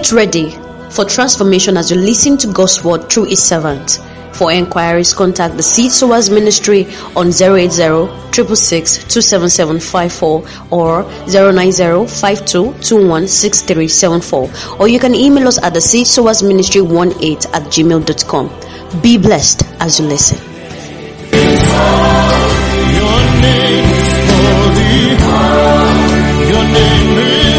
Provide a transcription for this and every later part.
Get ready for transformation as you listen to God's word through His servant. For enquiries, contact the Seed Sowers Ministry on 080-666-27754 or 090-5221-6374. Or you can email us at the Seed Sowers Ministry 18@gmail.com. Be blessed as you listen. Your name is holy. Your name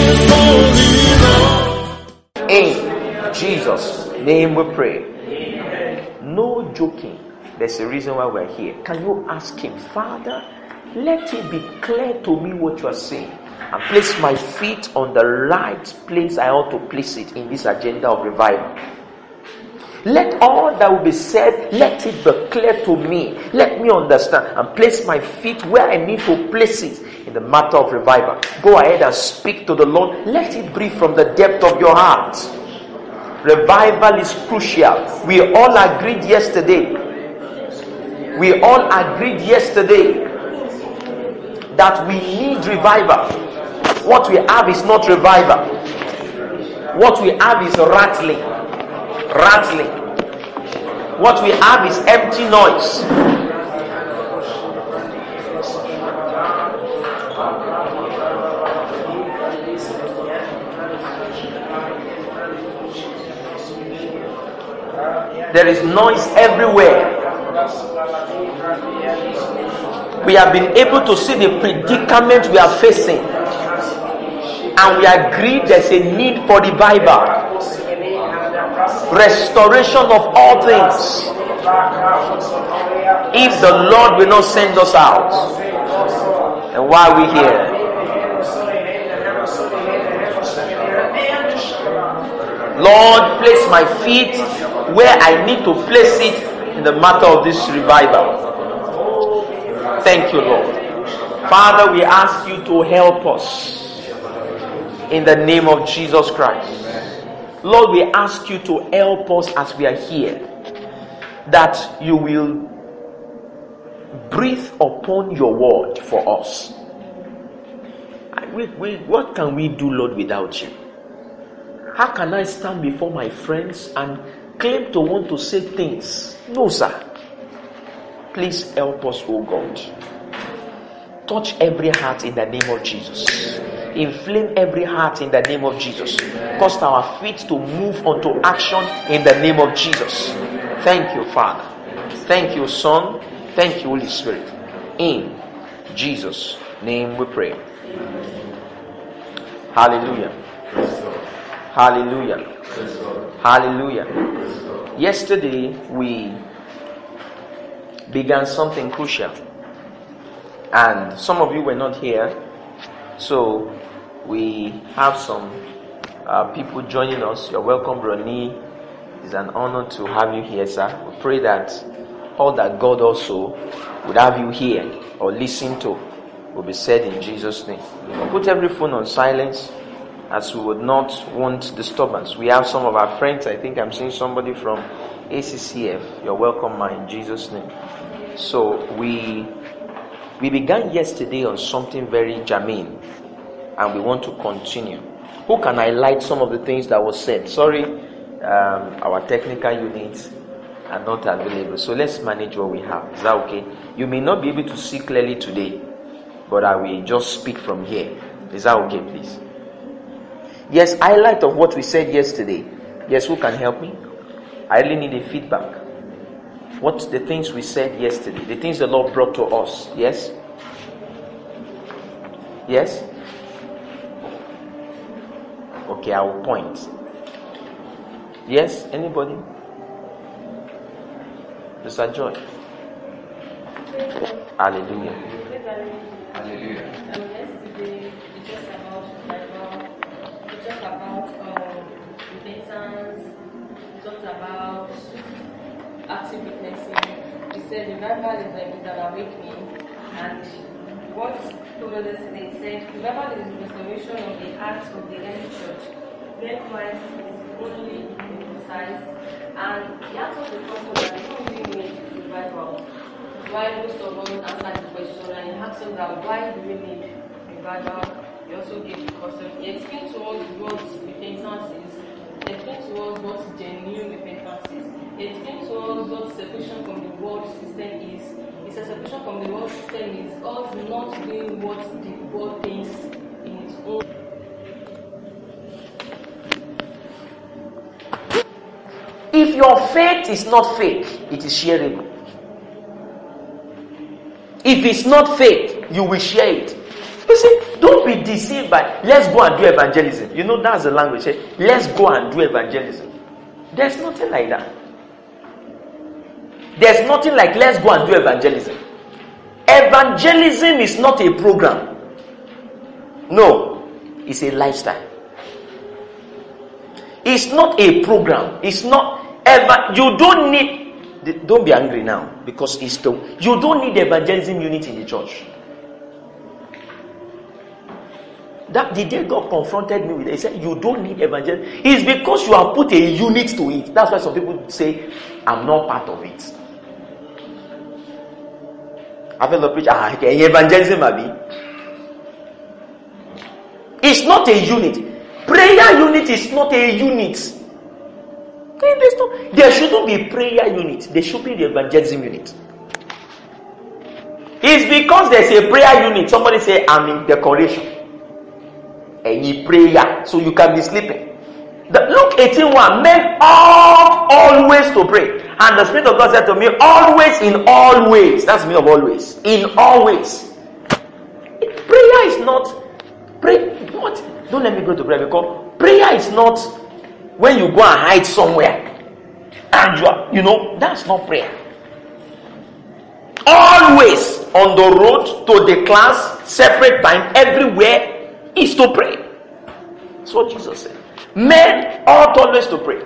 is holy. In Jesus' name we pray. No joking. There's a reason why we're here. Can you ask Him, Father, let it be clear to me what you are saying, and place my feet on the right place I ought to place it in this agenda of revival. Let all that will be said, let it be clear to me. Let me understand and place my feet where I need to place it in the matter of revival. Go ahead and speak to the Lord. Let it breathe from the depth of your heart. Revival is crucial. We all agreed yesterday. That we need revival. What we have is not revival. What we have is rattling. What we have is empty noise. There is noise everywhere. We have been able to see the predicament we are facing, and we agree there's a need for revival, restoration of all things. If the Lord will not send us out, and why are we here? Lord, place my feet where I need to place it in the matter of this revival. Thank you, Lord. Father, we ask you to help us in the name of Jesus Christ. Lord, we ask you to help us as we are here, that you will breathe upon your word for us. What can we do, Lord, without you? How can I stand before my friends and claim to want to say things? No, sir. Please help us, oh God. Touch every heart in the name of Jesus. Inflame every heart in the name of Jesus. Cause our feet to move onto action in the name of Jesus. Thank you, Father. Thank you, Son. Thank you, Holy Spirit. In Jesus' name we pray. Hallelujah. Hallelujah. Hallelujah. Yesterday we began something crucial, and some of you were not here, so we have some people joining us. You're welcome, Ronnie. It's an honor to have you here, sir. We pray that all that God also would have you hear or listen to will be said in Jesus' name. Put every phone on silence, as we would not want disturbance. We have some of our friends. I think I'm seeing somebody from ACCF. You're welcome, ma, in Jesus' name. So we began yesterday on something very germane, and we want to continue. Who can highlight some of the things that was said? Sorry, our technical units are not available, so let's manage what we have. Is that okay? You may not be able to see clearly today, but I will just speak from here. Is that okay, please? Yes, highlight of what we said yesterday. Yes, who can help me? I really need a feedback. What's the things we said yesterday? The things the Lord brought to us. Yes? Yes? Okay, I will point. Yes? Anybody? Mr. Joy. Hallelujah. Hallelujah. Yesterday, we talked about revival. We talked about repentance. We talked about active witnessing. We said revival is an awakening, and what Proverbs yesterday said, revival is the restoration of the heart of the early church, where Christ is only emphasized, and the answer to the question that we don't really need revival. Why most of us answered the question, and he asked us that why do we need revival? He also gave the question. He explained to us what repentance is. explain to us what genuine repentance is. He explained to us what separation from the world system is. It's a separation from the world system is us not doing what the world thinks in its own. If your faith is not fake, it is shareable. If it's not fake, you will share it. You see, don't be deceived by, let's go and do evangelism. You know, that's the language. Let's go and do evangelism. There's nothing like that. There's nothing like, let's go and do evangelism. Evangelism is not a program. No, it's a lifestyle. It's not a program. It's not ever. You don't need. Don't be angry now because it's the. You don't need evangelism unit in the church. That the day God confronted me with it, he said, "You don't need evangelism." It's because you have put a unit to it. That's why some people say, "I'm not part of it." I've heard the preacher, evangelism, Abi. It's not a unit. Prayer unit is not a unit. There shouldn't be a prayer unit. There should be the evangelism unit. It's because there's a prayer unit. Somebody say, I'm in decoration. And you prayer. So you can be sleeping. Luke 18:1, men ought always to pray. And the Spirit of God said to me, always in all ways. That's the meaning of always. In all ways. Prayer is not. What? Don't let me go to prayer because prayer is not when you go and hide somewhere. And that's not prayer. Always on the road to the class, separate time, everywhere is to pray. That's what Jesus said. Men ought always to pray.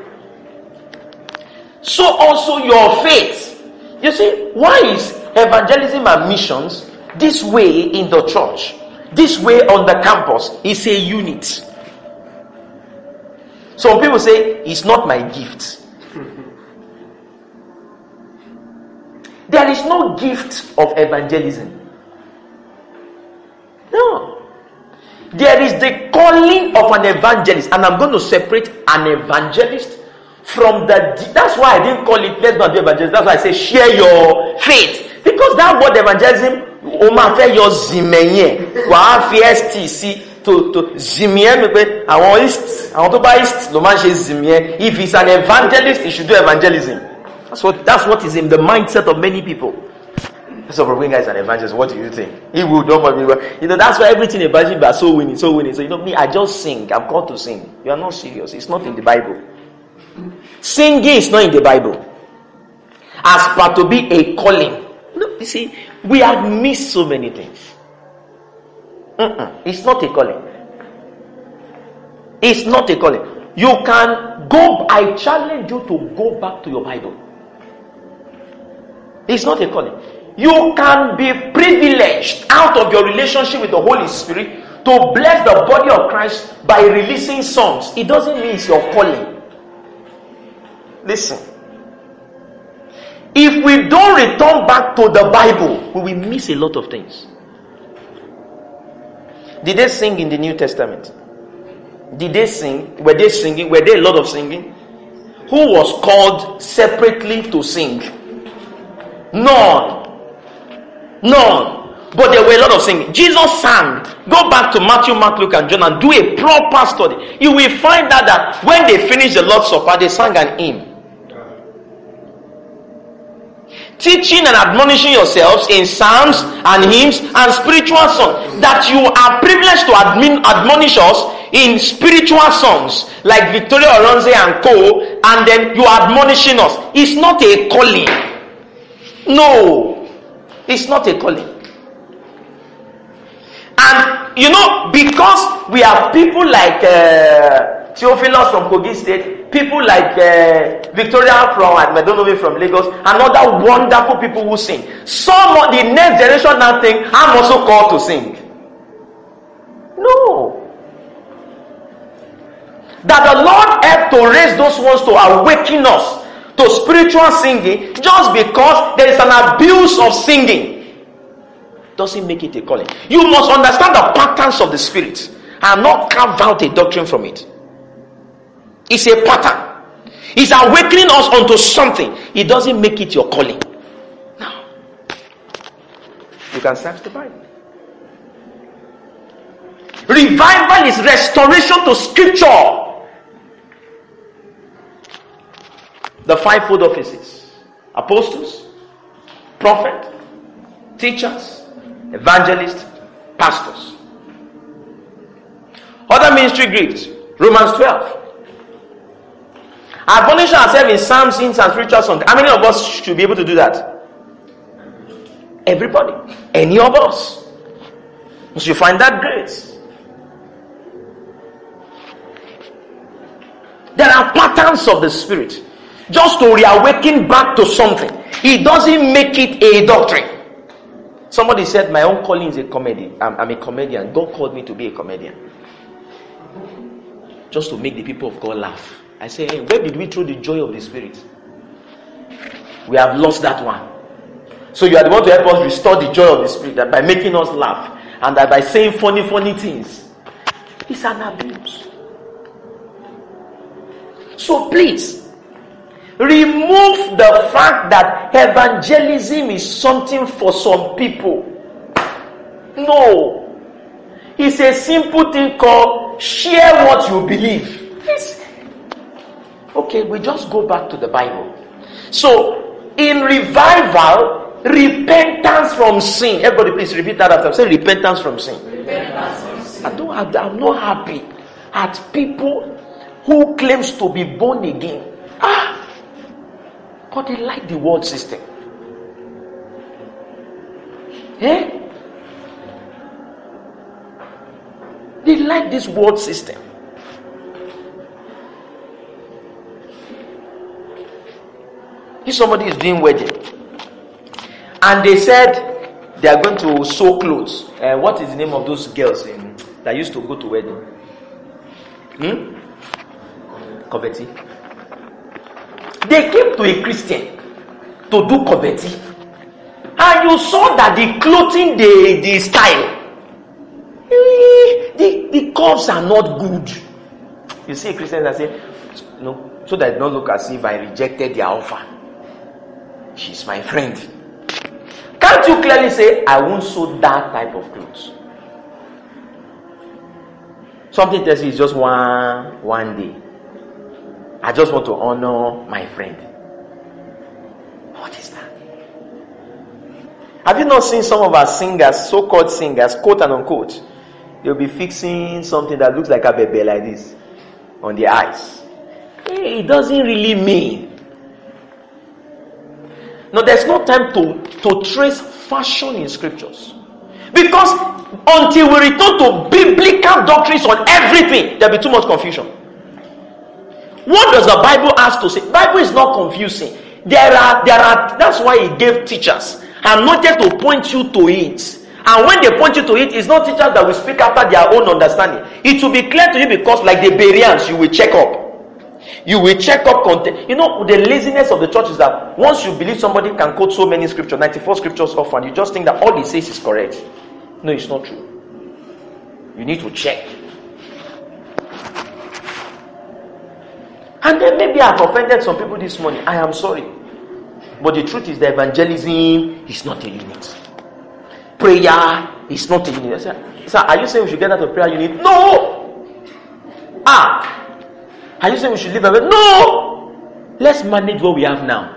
So also your faith. You see, why is evangelism and missions this way in the church? This way on the campus is a unit. Some people say, it's not my gift. There is no gift of evangelism. No. There is the calling of an evangelist. And I'm going to separate an evangelist from that's why I didn't call it, let's not do evangelism. That's why I say, share your faith. Because that word evangelism, Oma fe yo zimenye. Wa fi STC to zimie me àwọn east, àwọn tó bá east lo man ṣe zimie. If he's an evangelist, he should do evangelism. That's what is in the mindset of many people. So for guys an evangelist, what do you think? He will don't me. That's why everything about him is so winning. So me, I just sing. I'm called to sing. You are not serious. It's not in the Bible. Singing is not in the Bible. As part to be a calling. No, you see, we have missed so many things. It's not a calling. It's not a calling. You can go. I challenge you to go back to your Bible. It's not a calling. You can be privileged out of your relationship with the Holy Spirit to bless the body of Christ by releasing songs. It doesn't mean it's your calling. Listen. If we don't return back to the Bible, we will miss a lot of things. Did they sing in the New Testament? Did they sing? Were they singing? Were there a lot of singing? Who was called separately to sing? None. But there were a lot of singing. Jesus sang. Go back to Matthew, Mark, Luke, and John and do a proper study. You will find out that when they finished the Lord's Supper, they sang an hymn. Teaching and admonishing yourselves in psalms and hymns and spiritual songs. That you are privileged to admonish us in spiritual songs like Victoria Oronze and co, and then you are admonishing us. It's not a calling. No, it's not a calling. And because we have people like Theophilus from Kogi State, people like Victoria from, I don't know, from Lagos, and other wonderful people who sing. Some of the next generation now think, I'm also called to sing. No. That the Lord helped to raise those ones to awaken us to spiritual singing just because there is an abuse of singing doesn't make it a calling. You must understand the patterns of the Spirit and not carve out a doctrine from it. It's a pattern. It's awakening us onto something. It doesn't make it your calling. No. You can search the Bible. Revival is restoration to scripture. The fivefold offices: apostles, prophet, teachers, evangelists, pastors. Other ministry gifts: Romans 12. Admonishing ourselves in psalms, hymns, and spiritual songs. How many of us should be able to do that? Everybody. Any of us. Once you find that grace. There are patterns of the Spirit. Just to reawaken back to something. It doesn't make it a doctrine. Somebody said, my own calling is a comedy. I'm a comedian. God called me to be a comedian. Just to make the people of God laugh. I say, hey, where did we throw the joy of the Spirit? We have lost that one. So you are the one to help us restore the joy of the Spirit, that by making us laugh and that by saying funny things. It's an abuse. So please, remove the fact that evangelism is something for some people. No. It's a simple thing called share what you believe. Okay, we just go back to the Bible. So, in revival, repentance from sin. Everybody please repeat that after. Say repentance from sin. Repentance from sin. I'm not happy at people who claims to be born again. But they like the world system. They like this world system. If somebody is doing wedding and they said they are going to sew clothes, what is the name of those girls that used to go to wedding? Covetti. They came to a Christian to do covetti, and you saw that the clothing, the style, the curves are not good. You see a Christian that say, no, so that it don't look as if I rejected their offer. She's my friend. Can't you clearly say, I won't sew that type of clothes? Something tells you it's just one day. I just want to honor my friend. What is that? Have you not seen some of our singers, so-called singers, quote and unquote? They'll be fixing something that looks like a baby like this on their eyes. It doesn't really mean. No, there's no time to trace fashion in scriptures. Because until we return to biblical doctrines on everything, there'll be too much confusion. What does the Bible ask to say? The Bible is not confusing. There are. That's why it gave teachers. I'm not there to point you to it. And when they point you to it, it's not teachers that will speak after their own understanding. It will be clear to you because, like the Bereans, you will check up. You will check up content. You know, the laziness of the church is that once you believe somebody can quote so many scriptures, 94 scriptures often, you just think that all he says is correct. No, it's not true. You need to check. And then maybe I've offended some people this morning. I am sorry. But the truth is that evangelism is not a unit. Prayer is not a unit. Sir, are you saying we should get out of prayer unit? No! Are you saying we should leave away? No! Let's manage what we have now.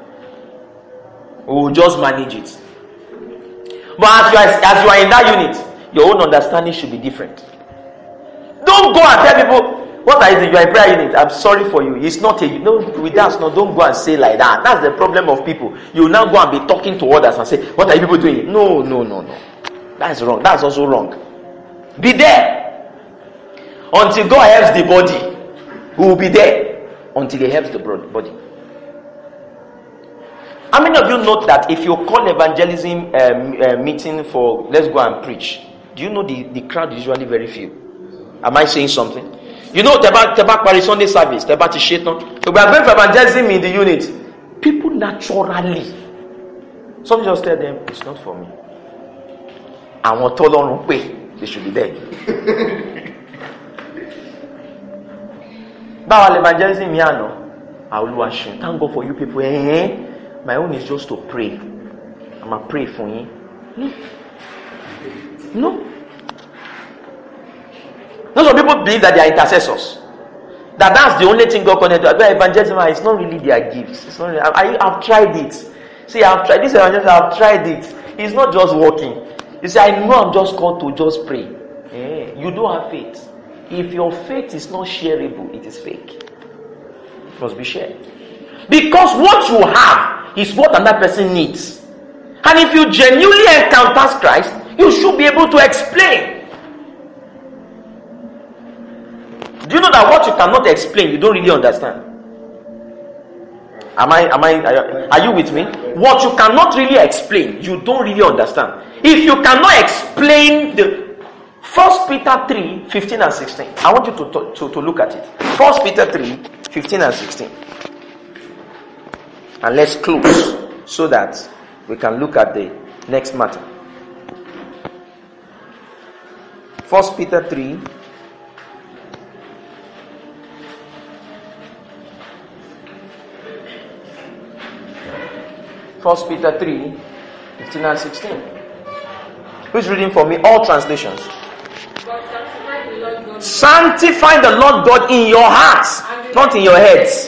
We'll just manage it. But as you are in that unit, your own understanding should be different. Don't go and tell people, what are you? You are a prayer unit. I'm sorry for you. It's not a, no, with us, no, don't go and say like that. That's the problem of people. You now go and be talking to others and say, what are you people doing? No. That's wrong. That's also wrong. Be there. Until God helps the body, we will be there until He helps the body. How many of you note that if you call evangelism meeting for let's go and preach, do you know the crowd is usually very few? Am I saying something? You know, Tebak Pari Sunday service, Tebak Tisheton. We are going for evangelism in the unit. People naturally, some just tell them, it's not for me. I want to learn, they should be there. Báwo evangelism mi àná? Olúwaṣeun. Thank God for you people. My own is just to pray. I'ma pray for you. No. Those some people believe that they are intercessors. That's the only thing God connected to. Evangelism, it's not really their gifts. It's not really, I've tried it. See, I've tried this evangelism, I've tried it. It's not just working. You see, I know I'm just called to just pray. You don't have faith. If your faith is not shareable, it is fake. It must be shared. Because what you have is what another person needs. And if you genuinely encounter Christ, you should be able to explain. Do you know that what you cannot explain, you don't really understand? Are you with me? What you cannot really explain, you don't really understand. If you cannot explain the 1 Peter 3, 15 and 16. I want you to look at it. 1 Peter 3, 15 and 16. And let's close so that we can look at the next matter. 1 Peter 3. First Peter 3, 15 and 16. Who's reading for me? All translations. Sanctify the Lord God in your hearts, not in your heads.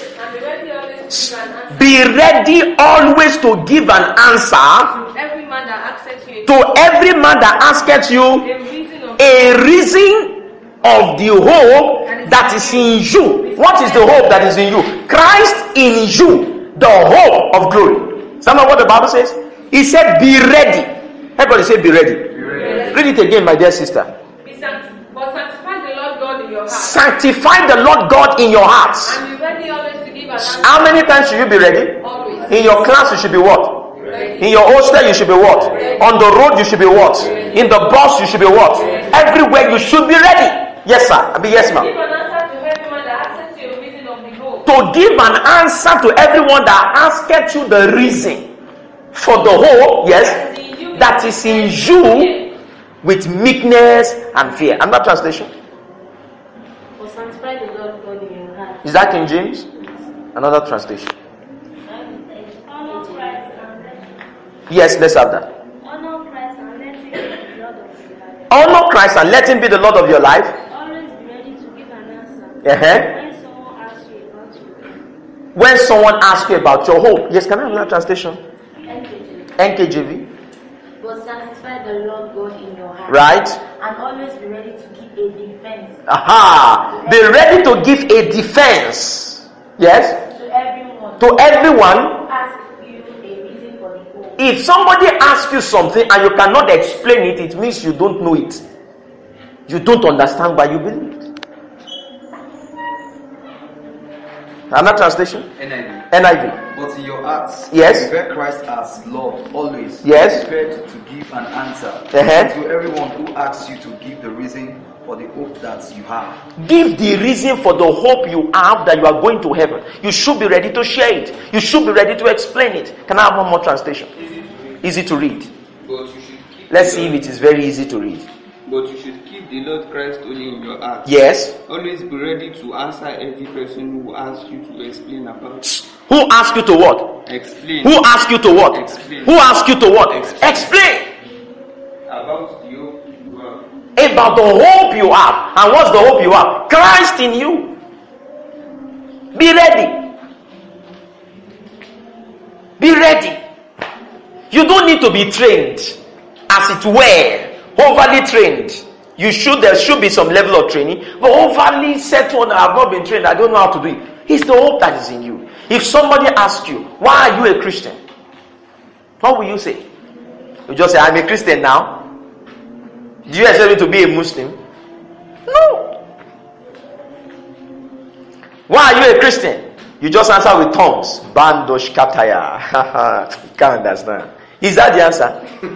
Be ready always to give an answer to every man that asketh you a reason of the hope that is in you. What is the hope that is in you? Christ in you, the hope of glory. Some of what the Bible says? He said, be ready. Everybody say, be ready. Read it again, my dear sister. But sanctify the Lord God in your heart. Sanctify the Lord God in your hearts. And be ready always to give an answer. How many times should you be ready? Always. In your class, you should be what? Ready. In your hostel, you should be what? Ready. On the road, you should be what? Ready. In the bus, you should be what? Ready. Everywhere, you should be ready. Yes, sir. I mean, yes, ma'am. Give an answer to everyone that asks you a reason of the hope. To give an answer to everyone that asketh you the reason for the hope, yes, that is in you with meekness and fear. Another translation. Or sanctify the Lord God in your heart. Is that King James? Another translation. Honor Christ and let Yes, let's have that. honor Christ and let him be the Lord of your life. Honor Christ and let him be the Lord of your life. Always be ready to give an answer Uh-huh. when someone asks you about your hope. When someone asks you about your hope. Yes, can I have another translation? NKJV. But sanctify the Lord God in your heart. Right. And always be ready to give a defense. Aha. Be ready to give a defense. Yes. To everyone. To everyone. Who asks you a reason for the hope. If somebody asks you something and you cannot explain it, it means you don't know it. You don't understand why you believe it. Another translation? NIV. But in your hearts, Yes. revere Christ as Lord always. Yes. Prepared to give an answer Uh-huh. to everyone who asks you to give the reason for the hope that you have. Give the reason for the hope you have that you are going to heaven. You should be ready to share it. You should be ready to explain it. Can I have one more translation? Easy to read. But you should keep Let's see if it is very easy to read. But you should keep the Lord Christ only in your heart. Yes. Always be ready to answer every person who asks you to explain about. Who asked you to what? Explain. Who asked you to what? Explain. Who asked you to what? Explain. Explain About the hope you have. about the hope you have. And what's the hope you have? Christ in you. Be ready. Be ready. You don't need to be trained, as it were, overly trained. There should be some level of training, but overly set on, I've not been trained, I don't know how to do it. It's the hope that is in you. If somebody asks you, why are you a Christian? What will you say? You just say, I'm a Christian now. Do you expect me to be a Muslim? No. Why are you a Christian? You just answer with tongues. Bandosh kataya. You can't understand. Is that the answer?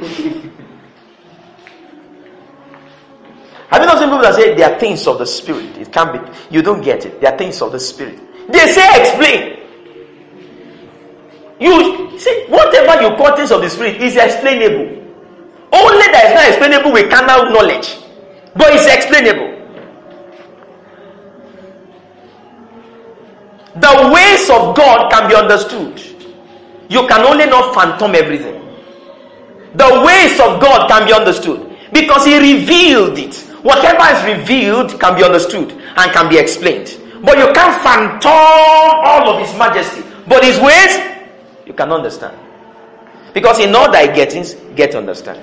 Have you not seen people that say they are things of the spirit? It can't be. You don't get it. They are things of the spirit. They say explain. You see, whatever you call things of the spirit is explainable. Only that is not explainable with carnal knowledge, but it's explainable. The ways of God can be understood. You can only not phantom everything. The ways of God can be understood because He revealed it. Whatever is revealed can be understood and can be explained. But you can't phantom all of His majesty. But His ways, you can understand. Because in all thy gettings, get understand.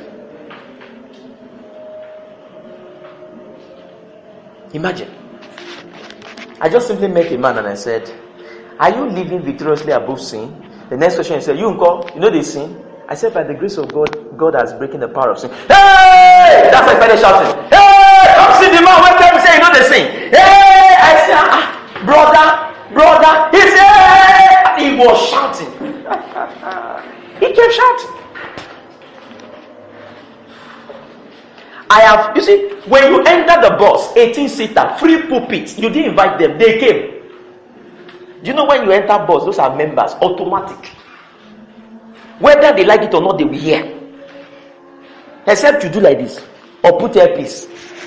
Imagine. I just simply met a man and I said, are you living victoriously above sin? The next question he said, you know the sin? I said, by the grace of God, God has broken the power of sin. Hey! That's why I started shouting. Hey! Come see the man when people say you know the sin. Hey! I said, brother. He said, he was shouting. He kept shouting. You see, when you enter the bus, 18-seater, free pulpit, you didn't invite them, they came. Do you know when you enter bus, those are members, automatic. Whether they like it or not, they will hear. Except you do like this, or put earpiece.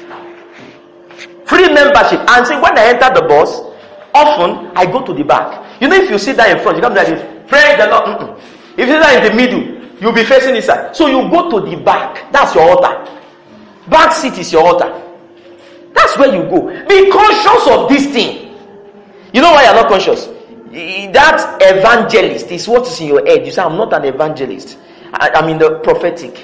Free membership. And see, when I enter the bus, often I go to the back. You know, if you sit down in front, you come like this, praise the Lord. If you sit down in the middle, you'll be facing this side. So you go to the back. That's your altar. Back seat is your altar. That's where you go. Be conscious of this thing. You know why you're not conscious? That evangelist is what is in your head. You say, I'm not an evangelist. I'm in the prophetic.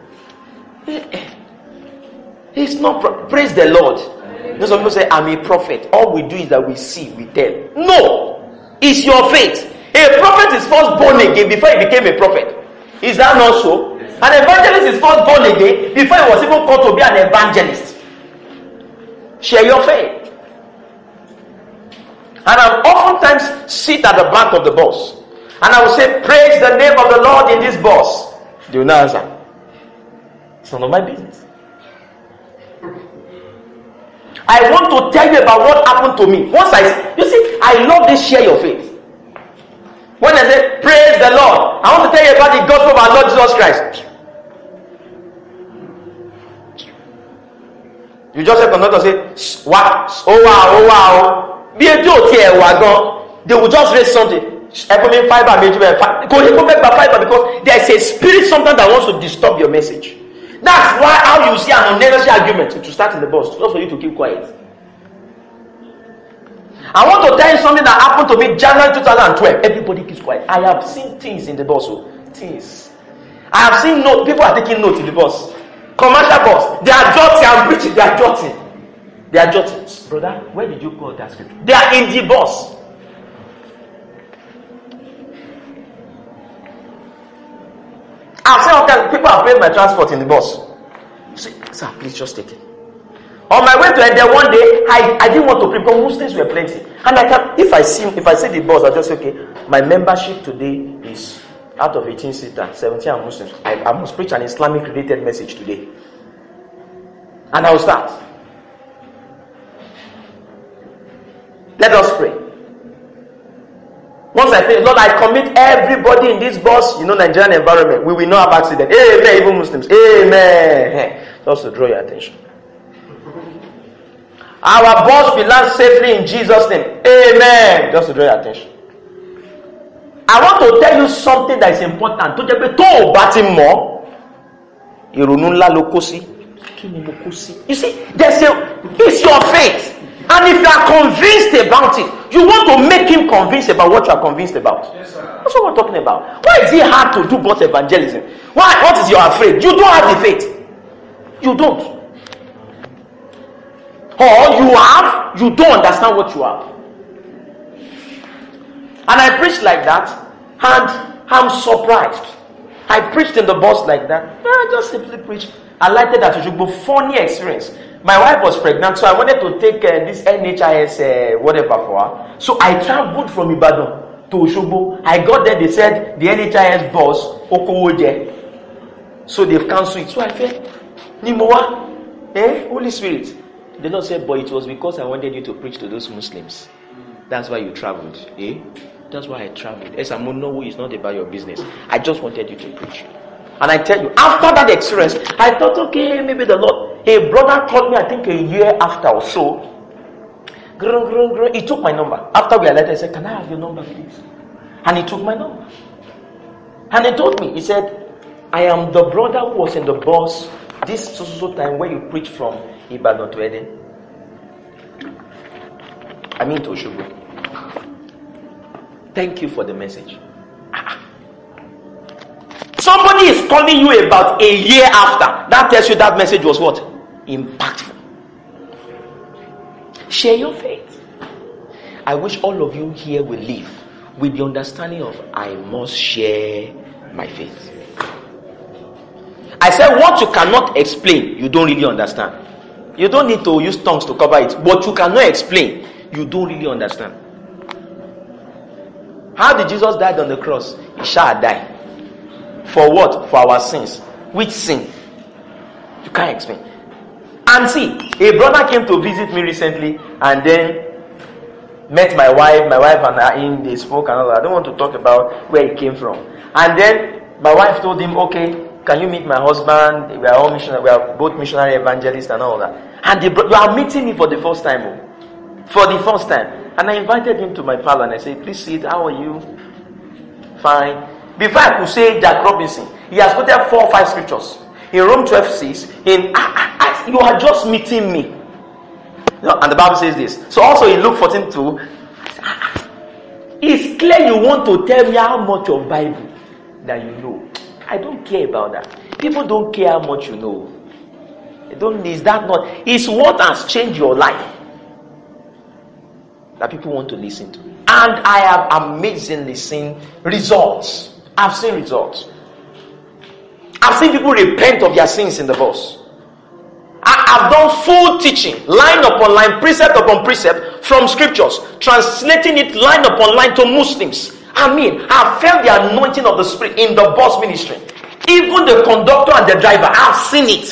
It's not. Praise the Lord. You know, some people say, I'm a prophet. All we do is that we see, we tell. No. It's your faith. A prophet is first born again before he became a prophet. Is that not so? An evangelist is first born again before he was even called to be an evangelist. Share your faith. And I oftentimes sit at the back of the bus. And I will say, praise the name of the Lord in this bus. They will not answer. It's none of my business. I want to tell you about what happened to me. You see, I love this share your faith. When I say, praise the Lord, I want to tell you about the gospel of our Lord Jesus Christ. You just have to not say, wow, oh wow. They will just raise something. Because there is a spirit sometimes that wants to disturb your message. That's why how you see an unnecessary argument to start in the bus, just for you to keep quiet. I want to tell you something that happened to me January 2012. Everybody keeps quiet. I have seen things in the bus. Things. I have seen people are taking notes in the bus. Commercial bus. They are jotting. I'm preaching. They are jotting. They are jotting. Brother, where did you call that scripture? They are in the bus. I've seen okay, people have paid my transport in the bus. Say, sir, please just take it. On my way to Ede one day, I didn't want to preach because Muslims were plenty. And if I see the bus, I just say, okay, my membership today is out of 18-seater, 17 are Muslims. I must preach an Islamic related message today. And I will start. Let us pray. Once I say, Lord, I commit everybody in this bus, Nigerian environment, we will not have accident. Amen, even Muslims. Amen. Just to draw your attention. Our bus will land safely in Jesus' name. Amen. Just to draw your attention. I want to tell you something that is important. You see, it's your faith. And if you are convinced about it, you want to make him convinced about what you are convinced about. Yes, that's what we're talking about. Why is it hard to do both evangelism? Why? What is your afraid? You don't have the faith. You don't. Or you have, you don't understand what you have. And I preached like that, and I'm surprised. I preached in the bus like that. I just simply preached. I liked it that it should be funny experience. My wife was pregnant, so I wanted to take this NHIS whatever for her. So I traveled from Ibadan to Osogbo. I got there, they said the NHIS bus Okowoje. So they've cancelled it. So I said, Nimowa, Holy Spirit. The Lord said, but it was because I wanted you to preach to those Muslims. That's why you traveled. That's why I traveled. Esamonowo is not about your business. I just wanted you to preach. And I tell you, after that experience, I thought, okay, maybe the Lord. A brother called me, I think a year after or so, He took my number. After we alighted, I said, can I have your number, please? And he took my number. And he told me, he said, I am the brother who was in the bus this so time when you preached from Ibadan to Eden. I mean to Oshogo. Thank you for the message. Somebody is calling you about a year after. That tells you that message was what? Impactful. Share your faith. I wish all of you here will live with the understanding of I must share my faith. I said what you cannot explain, you don't really understand. You don't need to use tongues to cover it. What you cannot explain, you don't really understand. How did Jesus die on the cross? He shall die. For what? For our sins. Which sin? You can't explain. And see, a brother came to visit me recently and then met my wife and they spoke and all that. I don't want to talk about where he came from. And then my wife told him, okay, can you meet my husband? We are all missionary, we are both missionary evangelists and all that. And you are meeting me for the first time. For the first time. And I invited him to my parlor and I said, please sit, how are you? Fine. Before I could say Jack Robinson, he has quoted 4 or 5 scriptures. In Rome 12:6, you are just meeting me. And the Bible says this. So also in Luke 14:2, it's clear you want to tell me how much of Bible that you know. I don't care about that. People don't care how much you know. Is that not? It's what has changed your life that people want to listen to. And I have amazingly seen results. I've seen results. I've seen people repent of their sins in the bus. I've done full teaching, line upon line, precept upon precept from scriptures, translating it line upon line to Muslims. I've felt the anointing of the Spirit in the bus ministry. Even the conductor and the driver, I've seen it.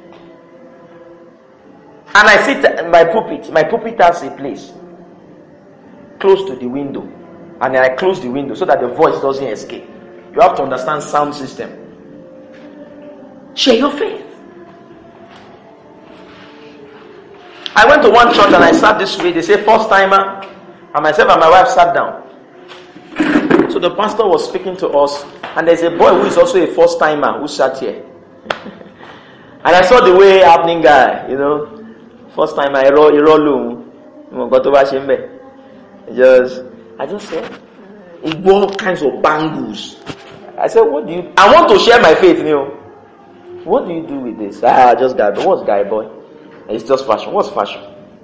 And I sit in my pulpit. My pulpit has a place close to the window. And then I close the window so that the voice doesn't escape. You have to understand sound system. Share your faith. I went to one church and I sat this way. They say first timer. And myself and my wife sat down. So the pastor was speaking to us. And there's a boy who is also a first timer who sat here. And I saw the way happening guy, First timer, I just said, he wore all kinds of bangles. I said, I want to share my faith, What do you do with this? Just guy boy. What's guy boy? It's just fashion. What's fashion?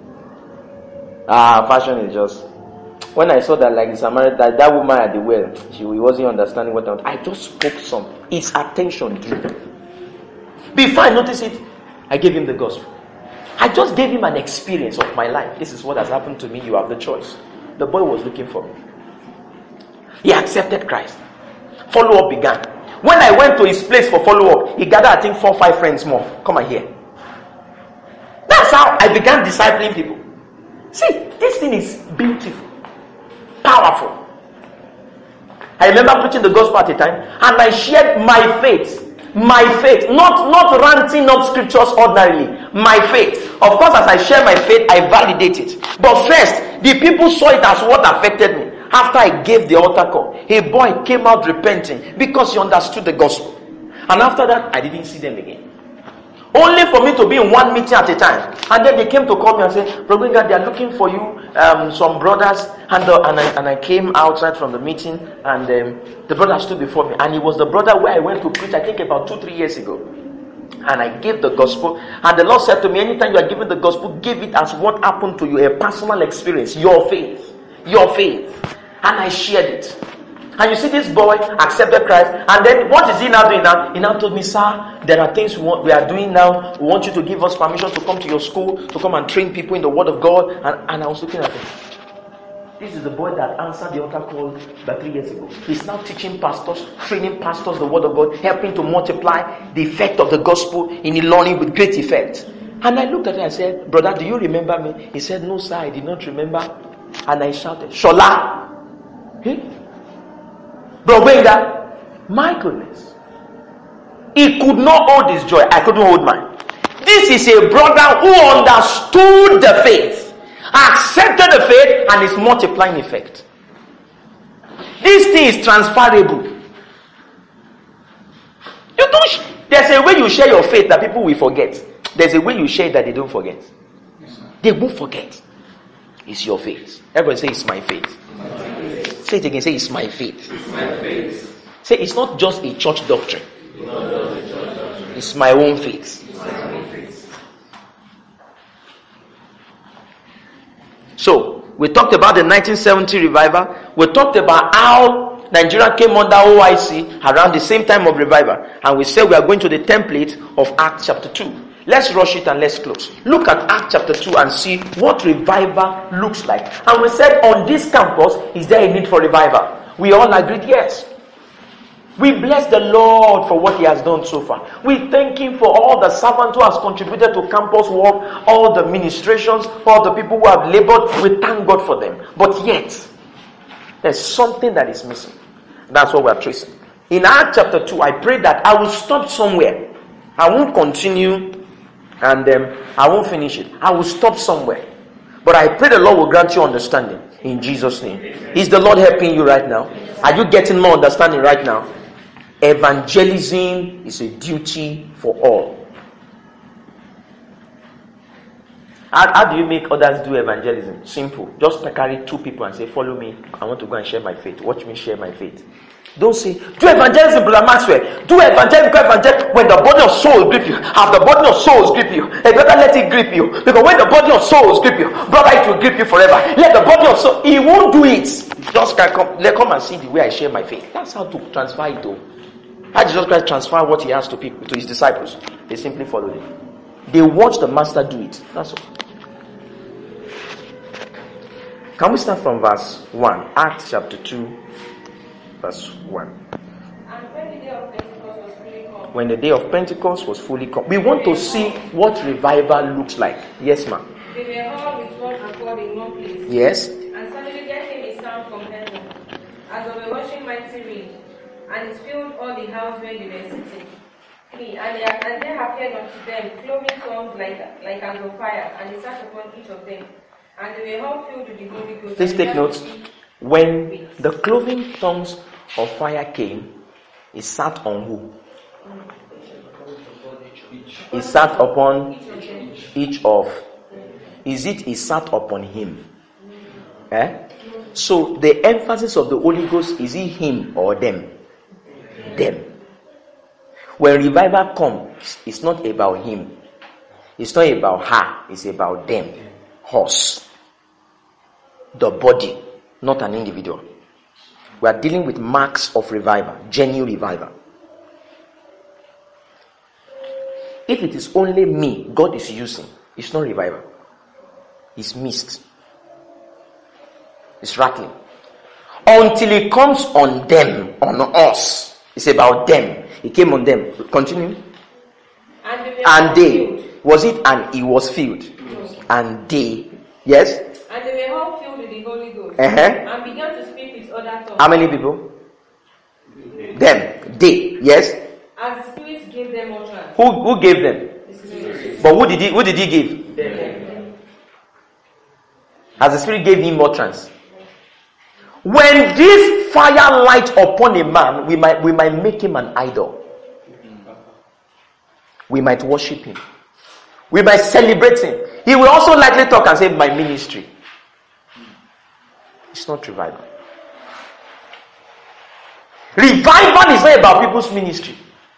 Fashion is just. When I saw that, like the Samaritan, that woman at the well, she wasn't understanding what I just spoke some. It's attention drew. Before I noticed it, I gave him the gospel. I just gave him an experience of my life. This is what has happened to me. You have the choice. The boy was looking for me. He accepted Christ. Follow-up began. When I went to his place for follow-up, he gathered, I think, 4 or 5 friends more. Come and hear. That's how I began discipling people. See, this thing is beautiful. Powerful. I remember preaching the gospel at a time, and I shared my faith. My faith. Not ranting up scriptures ordinarily. My faith. Of course, as I share my faith, I validate it. But first, the people saw it as what affected me. After I gave the altar call, a boy came out repenting because he understood the gospel. And after that, I didn't see them again. Only for me to be in one meeting at a time. And then they came to call me and say, Brother, they are looking for you, some brothers. And I came outside from the meeting, and the brother stood before me. And he was the brother where I went to preach, I think about 2-3 years ago. And I gave the gospel. And the Lord said to me, anytime you are giving the gospel, give it as what happened to you, a personal experience, your faith. Your faith. And I shared it. And you see this boy accepted Christ. And then what is he now doing now? He now told me, sir, there are things we are doing now. We want you to give us permission to come to your school, to come and train people in the word of God. And I was looking at him. This is the boy that answered the altar call about 3 years ago. He's now teaching pastors, training pastors the word of God, helping to multiply the effect of the gospel in learning with great effect. And I looked at him and I said, brother, do you remember me? He said, no, sir, I did not remember. And I shouted, Shola! Bro, wait that. My goodness. He could not hold his joy. I couldn't hold mine. This is a brother who understood the faith. accepted the faith, and it's multiplying effect. This thing is transferable. There's a way you share your faith that people will forget. There's a way you share it that they don't forget. They won't forget. It's your faith. Everybody say, it's my faith. Say it again. Say, it's my faith. Say, it's not just a church doctrine. It's my own faith. So, we talked about the 1970 revival. We talked about how Nigeria came under OIC around the same time of revival. And we said we are going to the template of Acts chapter 2. Let's rush it and let's close. Look at Acts chapter 2 and see what revival looks like. And we said, on this campus, is there a need for revival? We all agreed, yes. We bless the Lord for what He has done so far. We thank Him for all the servants who has contributed to campus work, all the ministrations, all the people who have labored. We thank God for them. But yet, there's something that is missing. That's what we are tracing. In Acts chapter 2, I pray that I will stop somewhere. I won't continue and I won't finish it. I will stop somewhere. But I pray the Lord will grant you understanding in Jesus' name. Is the Lord helping you right now? Are you getting more understanding right now? Evangelism is a duty for all. How do you make others do evangelism? Simple. Just carry 2 people and say, follow me. I want to go and share my faith. Watch me share my faith. Don't say, do evangelism, Brother Maxwell. Do evangelism. When the body of souls grip you, have the body of souls grip you. You better let it grip you. Because when the body of souls grip you, brother, it will grip you forever. Let the body of souls, he won't do it. Just come and see the way I share my faith. That's how to transfer it though. How Jesus Christ transfer what He has to people, to His disciples? They simply follow Him. They watch the Master do it. That's all. Can we start from verse 1? Acts chapter 2, verse 1. And when the day of Pentecost was fully come. When the day of Pentecost was fully come. We want to see what revival looks like. Yes, ma'am. They were all with one accord in one place. Yes. And suddenly there came a sound from heaven, as of a rushing mighty wind, and it filled all the house where they were sitting. And there appeared unto them cloven tongues like as of fire, and they sat upon each of them. And they were all filled with the Holy Ghost. Please take notes. When the cloven tongues of fire came, it sat on who? It sat upon each of. Is it sat upon him? So the emphasis of the Holy Ghost, is it him or them? Them. When revival comes, it's not about him. It's not about her. It's about them. Us. The body, not an individual. We are dealing with marks of revival, genuine revival. If it is only me God is using, it's not revival. It's mist. It's rattling. Until it comes on them, on us. It's about them. It came on them. Continue. And they. Was it and he was filled? Yes. And they. Yes? And they were all filled with the Holy Ghost. And began to speak with other tongues. How many people? Them. They. Yes? As the Spirit gave them utterance. Who gave them? The Spirit. But who did he give? Them. As the Spirit gave him utterance. When this fire light upon a man, we might make him an idol. We might worship him. We might celebrate him. He will also likely talk and say, my ministry. It's not revival. Revival is not about people's ministry.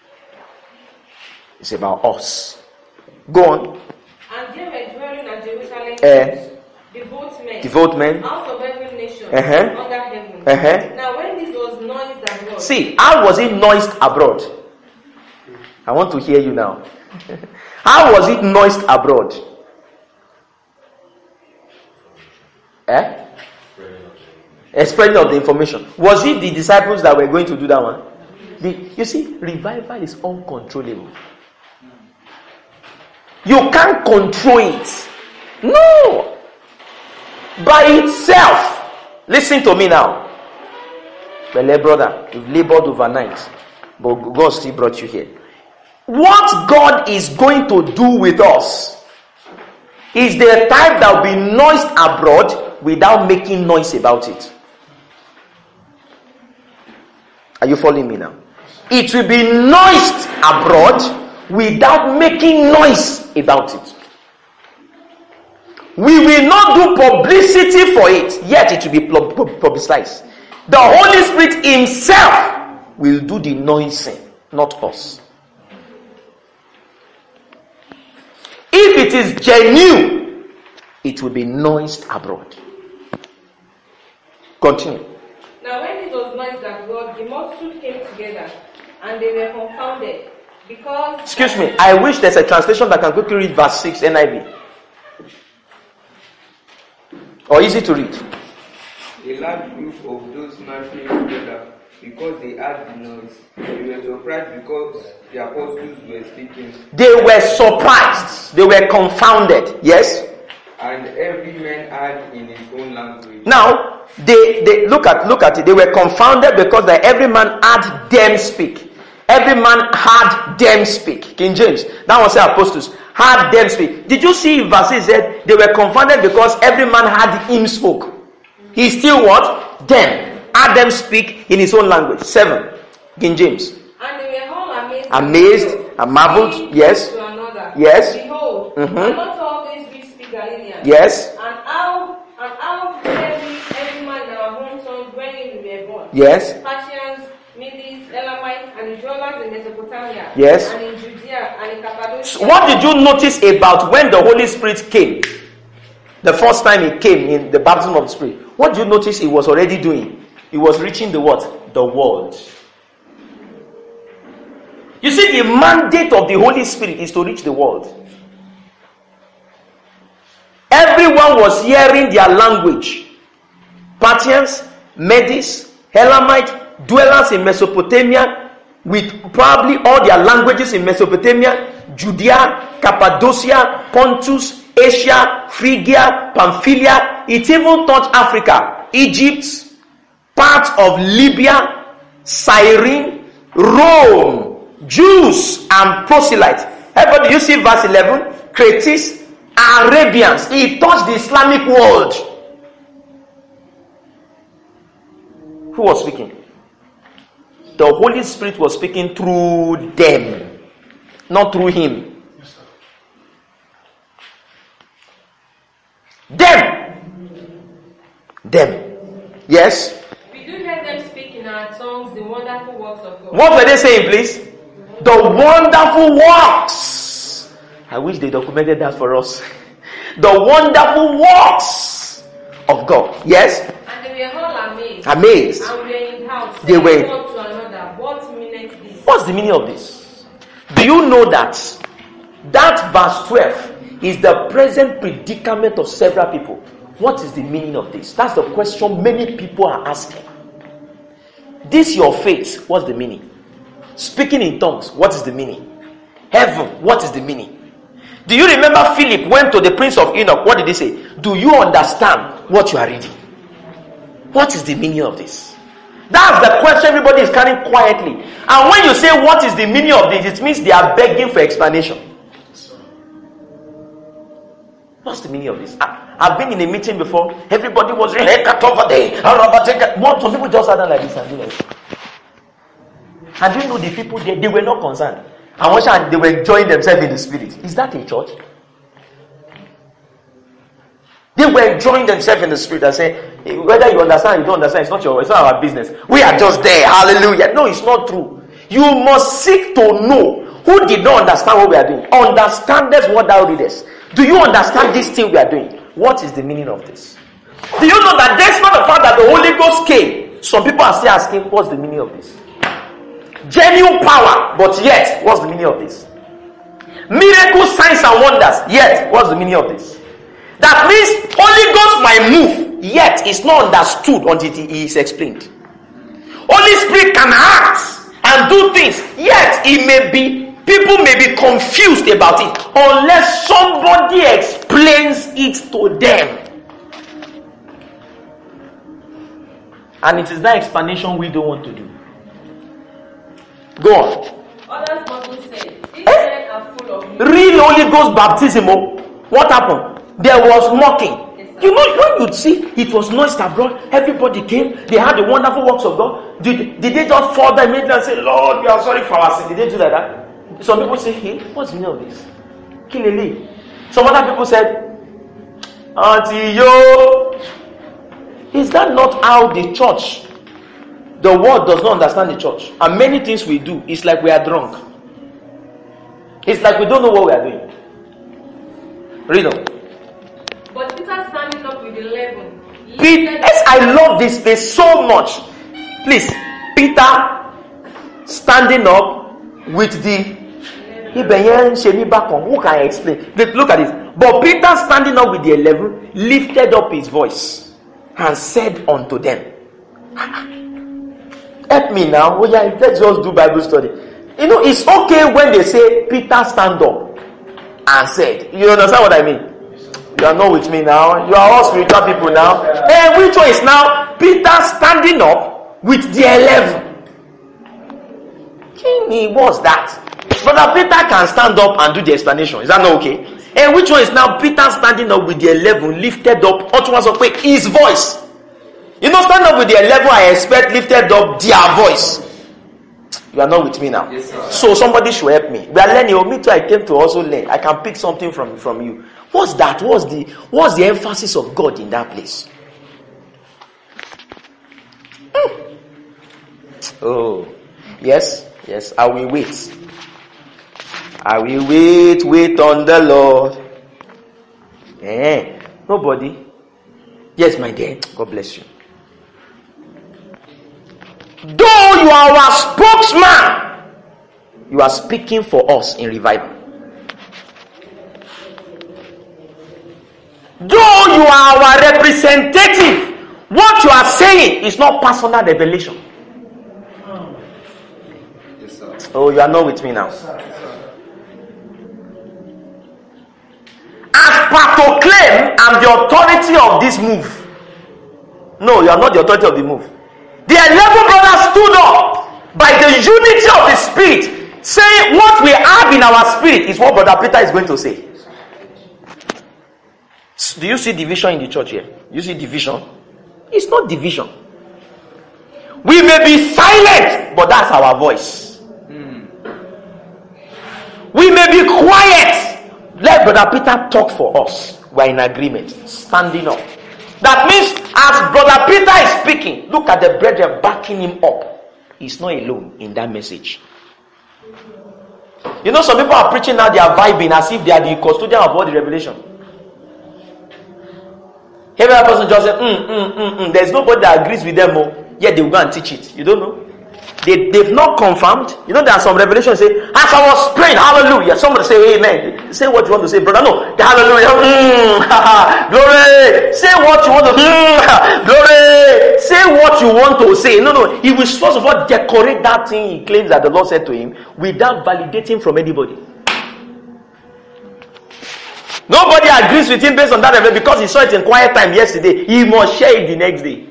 It's about us. Go on. And there were dwelling at Jerusalem devout men out of every nation under heaven. Now when this was noised abroad. See, how was it noised abroad? I want to hear you now. How was it noised abroad? A spreading of the information. Was it the disciples that were going to do that one? You see, revival is uncontrollable. You can't control it. No. By itself. Listen to me now. Well, brother, you've labored overnight, but God still brought you here. What God is going to do with us is the type that will be noised abroad without making noise about it. Are you following me now? It will be noised abroad without making noise about it. We will not do publicity for it, yet it will be publicized. The Holy Spirit himself will do the noising, not us. If it is genuine, it will be noised abroad. Continue. Now when it was noised abroad, the multitude came together, and they were confounded, because... Excuse me, I wish there's a translation that can quickly read verse 6 NIV. Or easy to read. A large group of those men came together because they heard the noise. They were surprised because the apostles were speaking. They were surprised. They were confounded. Yes? And every man heard in his own language. Now, they look at it. They were confounded because every man heard them speak. Every man heard them speak. King James. That was the apostles. Heard them speak. Did you see verses said they were confounded because every man heard him spoke? He still what? Them. Heard them speak in his own language. 7. King James. And they were all amazed. Amazed and marveled. Yes. To another. Yes. Behold, are not all these which speak Galileans? Yes. And how every man in our hometown wherein we were born? Yes. Parthians, Medes, Elamites, and the dwellers in Mesopotamia. Yes. And in Judea and in Cappadocia. So what did you notice about when the Holy Spirit came? The first time he came in the baptism of the Spirit. What did you notice he was already doing? He was reaching the what? The world. You see, the mandate of the Holy Spirit is to reach the world. Everyone was hearing their language. Parthians, Medes, Elamite, dwellers in Mesopotamia, with probably all their languages in Mesopotamia, Judea, Cappadocia, Pontus, Asia, Phrygia, Pamphylia. It even touched Africa, Egypt, parts of Libya, Cyrene, Rome, Jews and proselytes. Everybody, you see verse 11? Cretes, Arabians. He touched the Islamic world. Who was speaking? The Holy Spirit was speaking through them, not through him. Them. Yes? We do hear them speak in our tongues the wonderful works of God. What were they saying, please? The wonderful works. I wish they documented that for us. The wonderful works of God. Yes? And they were all amazed. Amazed. And we were in doubt. They were. One to another. What meaneth this? What's the meaning of this? Do you know that verse 12 is the present predicament of several people? What is the meaning of this? That's the question many people are asking. This your faith, what's the meaning? Speaking in tongues, what is the meaning? Heaven, what is the meaning? Do you remember Philip went to the Prince of Enoch? What did he say? Do you understand what you are reading? What is the meaning of this? That's the question everybody is carrying quietly. And when you say what is the meaning of this, it means they are begging for explanation. What's the meaning of this? I've been in a meeting before. Everybody was really cut over there. Some people just sat down like this and do like this. And do you know the people there? They were not concerned. And they were enjoying themselves in the spirit. Is that a church? They were enjoying themselves in the spirit and saying, whether you understand or you don't understand, it's not our business. We are just there. Hallelujah. No, it's not true. You must seek to know who did not understand what we are doing. Understandest what thou readest. Do you understand this thing we are doing? What is the meaning of this? Do you know that despite the fact that the Holy Ghost came, some people are still asking, what's the meaning of this? Genuine power, but yet, what's the meaning of this? Miracles, signs and wonders, yet, what's the meaning of this? That means Holy Ghost might move, yet it's not understood until he is explained. Holy Spirit can act and do things, yet people may be confused about it unless somebody explains it to them. And it is that explanation we don't want to do. Go on. Others also said, these men are full of... Real Holy Ghost baptism. What happened? there was mocking. You know, when you see it was noised abroad, everybody came, they had the wonderful works of God. Did they just fall down immediately and say, Lord, we are sorry for our sin? Did they do like that? Some people say, hey, what's the meaning of this? Kilele. Some other people said, Auntie yo. Is that not how the church, the world does not understand the church? And many things we do, it's like we are drunk. It's like we don't know what we are doing. Read on. But Peter standing up with 11. Yes, I love this place so much. Please, Peter standing up with the who can explain? Look at this. But Peter standing up with the 11 lifted up his voice and said unto them, help me now. Oh yeah, let's just do Bible study. You know, it's okay when they say Peter stand up and said. You understand what I mean? You are not with me now. You are all spiritual people now. And which one is now Peter standing up with the 11? What's that? Brother Peter can stand up and do the explanation. Is that not okay? And which one is now Peter standing up with the 11 lifted up his voice? You know, stand up with the 11, I expect lifted up their voice. You are not with me now. Yes, so somebody should help me. We are learning. Me too, I came to also learn. I can pick something from you. What's that? What's the emphasis of God in that place? Oh, yes, I will wait. I will wait on the Lord. Nobody. Yes, my dear. God bless you. Though you are our spokesman, you are speaking for us in revival. Though you are our representative, what you are saying is not personal revelation. Yes, sir. Oh, you are not with me now. As per to claim I'm the authority of this move. No, you are not the authority of the move. The 11 brothers stood up by the unity of the Spirit, saying what we have in our spirit is what Brother Peter is going to say. Do you see division in the church here? You see division? It's not division. We may be silent, but that's our voice. We may be quiet. Let Brother Peter talk for us. We're in agreement. Standing up. That means as Brother Peter is speaking, look at the brethren backing him up. He's not alone in that message. You know, some people are preaching now, they are vibing as if they are the custodian of all the revelation. Every person just says, there's nobody that agrees with them, yet they will go and teach it. You don't know? They've not confirmed. You know, there are some revelations say, as I was praying, hallelujah. Somebody say amen. Say what you want to say, brother. No, the hallelujah. Glory. Say what you want to glory. Say what you want to say. No. He will first of all decorate that thing he claims that the Lord said to him without validating from anybody. Nobody agrees with him based on that revelation because he saw it in quiet time yesterday. He must share it the next day.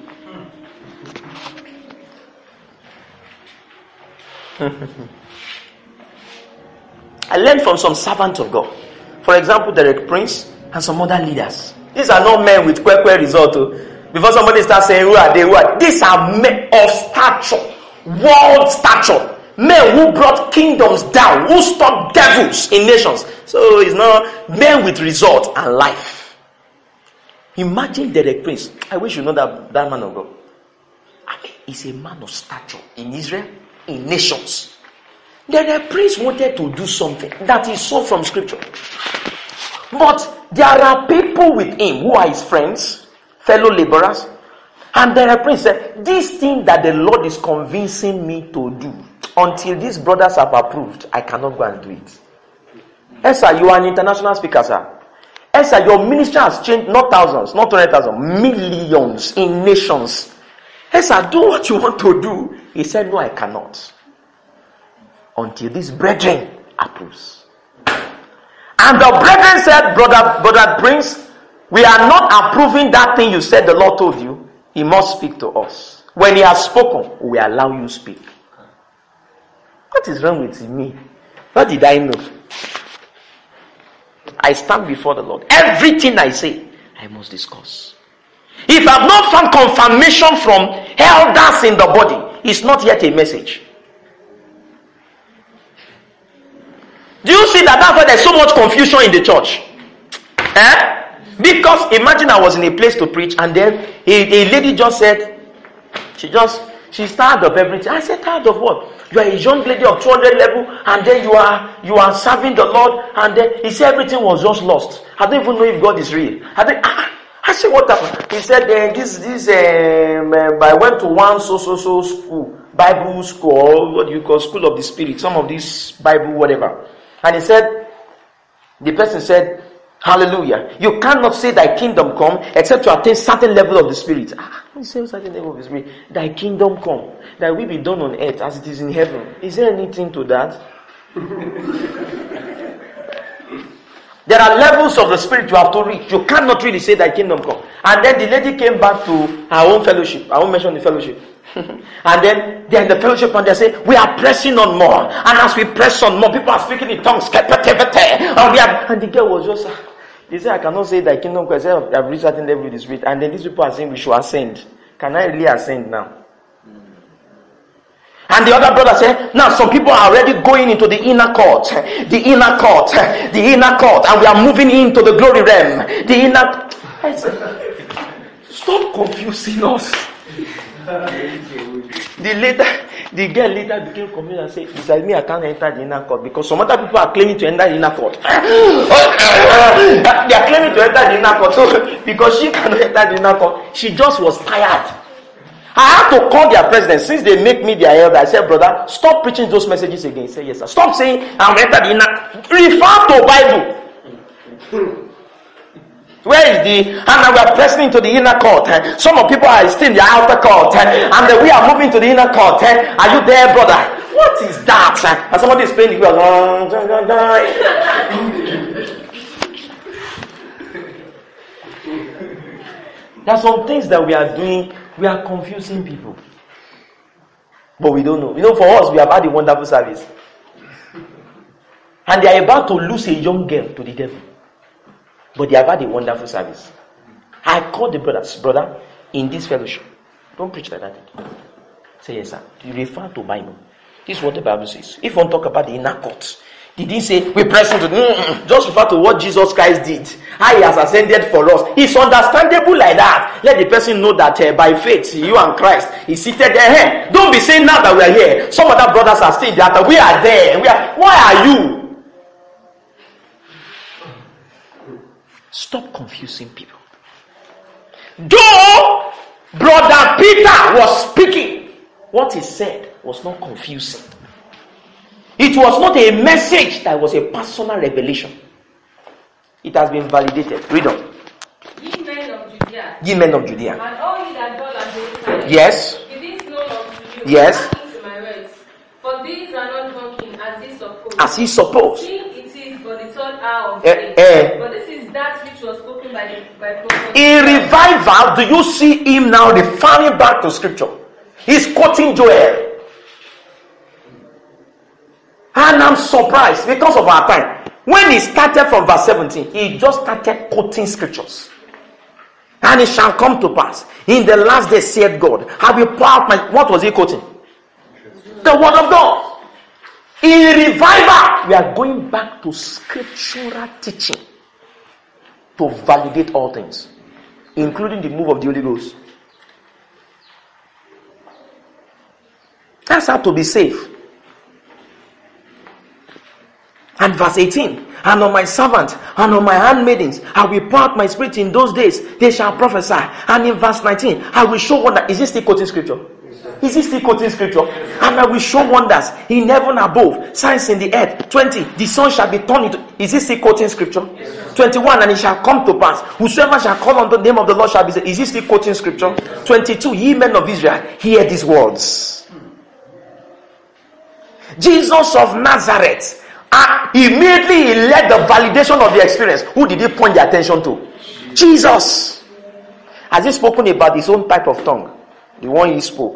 I learned from some servants of God. For example, Derek Prince and some other leaders. These are not men with quick result. Before somebody starts saying, who are they? These are men of stature, world stature. Men who brought kingdoms down, who stopped devils in nations. So it's not men with result and life. Imagine Derek Prince. I wish you know that man of God. I mean, he's a man of stature in Israel, in nations. Derek Prince wanted to do something that he saw from scripture. But there are people with him who are his friends, fellow laborers. And Derek Prince said, this thing that the Lord is convincing me to do, until these brothers have approved, I cannot go and do it. Yes, sir, you are an international speaker, sir. Yes, sir, your ministry has changed, not thousands, not 200,000, millions in nations. Yes, sir, do what you want to do. He said, no, I cannot. Until this brethren approves. And the brethren said, brother Prince, we are not approving that thing you said the Lord told you. He must speak to us. When he has spoken, we allow you to speak. What is wrong with me? What did I know? I stand before the Lord. Everything I say, I must discuss. If I've not found confirmation from elders in the body, it's not yet a message. Do you see that? That's why there's so much confusion in the church. Because imagine I was in a place to preach, and then a lady just said, she's tired of everything. I said, tired of what? You are a young lady of 200 level, and then you are serving the Lord, and then he said everything was just lost. I don't even know if God is real. I said, what happened? He said, I went to one so school, Bible school, or what do you call school of the Spirit, some of this Bible whatever. And he said, the person said, hallelujah. You cannot say thy kingdom come except to attain certain level of the Spirit. You say certain level of the Spirit. Thy kingdom come. Thy will be done on earth as it is in heaven. Is there anything to that? There are levels of the Spirit you have to reach. You cannot really say thy kingdom come. And then the lady came back to her own fellowship. I won't mention the fellowship. And then they're in the fellowship and they say, we are pressing on more. And as we press on more, people are speaking in tongues. And the girl was just... They say, I cannot say thy kingdom because I've reached certain level with the Spirit. And then these people are saying we should ascend. Can I really ascend now? And the other brother said, now some people are already going into the inner court. The inner court. The inner court. And we are moving into the glory realm. The inner... I said, stop confusing us. The girl later became confused and said, besides me, I can't enter the inner court because some other people are claiming to enter the inner court. They are claiming to enter the inner court. So, because she cannot enter the inner court, she just was tired. I had to call their president since they make me their elder. I said, brother, stop preaching those messages again. He said, yes, sir. Stop saying, I'm enter the inner. Refer to Bible. Where is the, and now we are pressing into the inner court. Some of people are still in the outer court, and then we are moving to the inner court. Are you there, brother? What is that? And somebody is playing the There are some things that we are doing, we are confusing people. But we don't know. You know, for us, we have had a wonderful service. And they are about to lose a young girl to the devil. But they have had a wonderful service. I called the brothers, brother, in this fellowship. Don't preach like that. Say, yes, sir. You refer to Bible. This is what the Bible says. If you want to talk about the inner court, he didn't say, we press into, just refer to what Jesus Christ did. How he has ascended for us. It's understandable like that. Let the person know that by faith, you and Christ is seated there. Hey, don't be saying now that we are here. Some other brothers are still there. We are there. Why are you? Stop confusing people. Though Brother Peter was speaking, what he said was not confusing. It was not a message that was a personal revelation. It has been validated. Read on. Ye men of Judea. Ye men of Judea. And all ye that dwell at Jerusalem. Yes. It is known unto you. Yes. Hearken to my words. For these are not drunken as ye suppose. As he supposed. It is but the third hour of the day. But this is that which was spoken by prophet. In revival, do you see him now referring back to scripture? He's quoting Joel. And I'm surprised because of our time. When he started from verse 17, he just started quoting scriptures. And it shall come to pass. In the last day, said God, I will pour out my... What was he quoting? The word of God. In revival, we are going back to scriptural teaching to validate all things, including the move of the Holy Ghost. That's how to be safe. And verse 18, and on my servant and on my handmaidens I will pour out my spirit in those days, they shall prophesy. And in verse 19, I will show wonders. Is he still quoting scripture? Is he still quoting scripture? And I will show wonders in heaven above, signs in the earth. 20, the sun shall be turned into... Is he still quoting scripture? 21, and it shall come to pass, whosoever shall call on the name of the Lord shall be saved. Is he still quoting scripture? 22, ye men of Israel, hear these words. Jesus of Nazareth, immediately he led the validation of the experience. Who did he point the attention to? Jesus. Has he spoken about his own type of tongue? The one he spoke.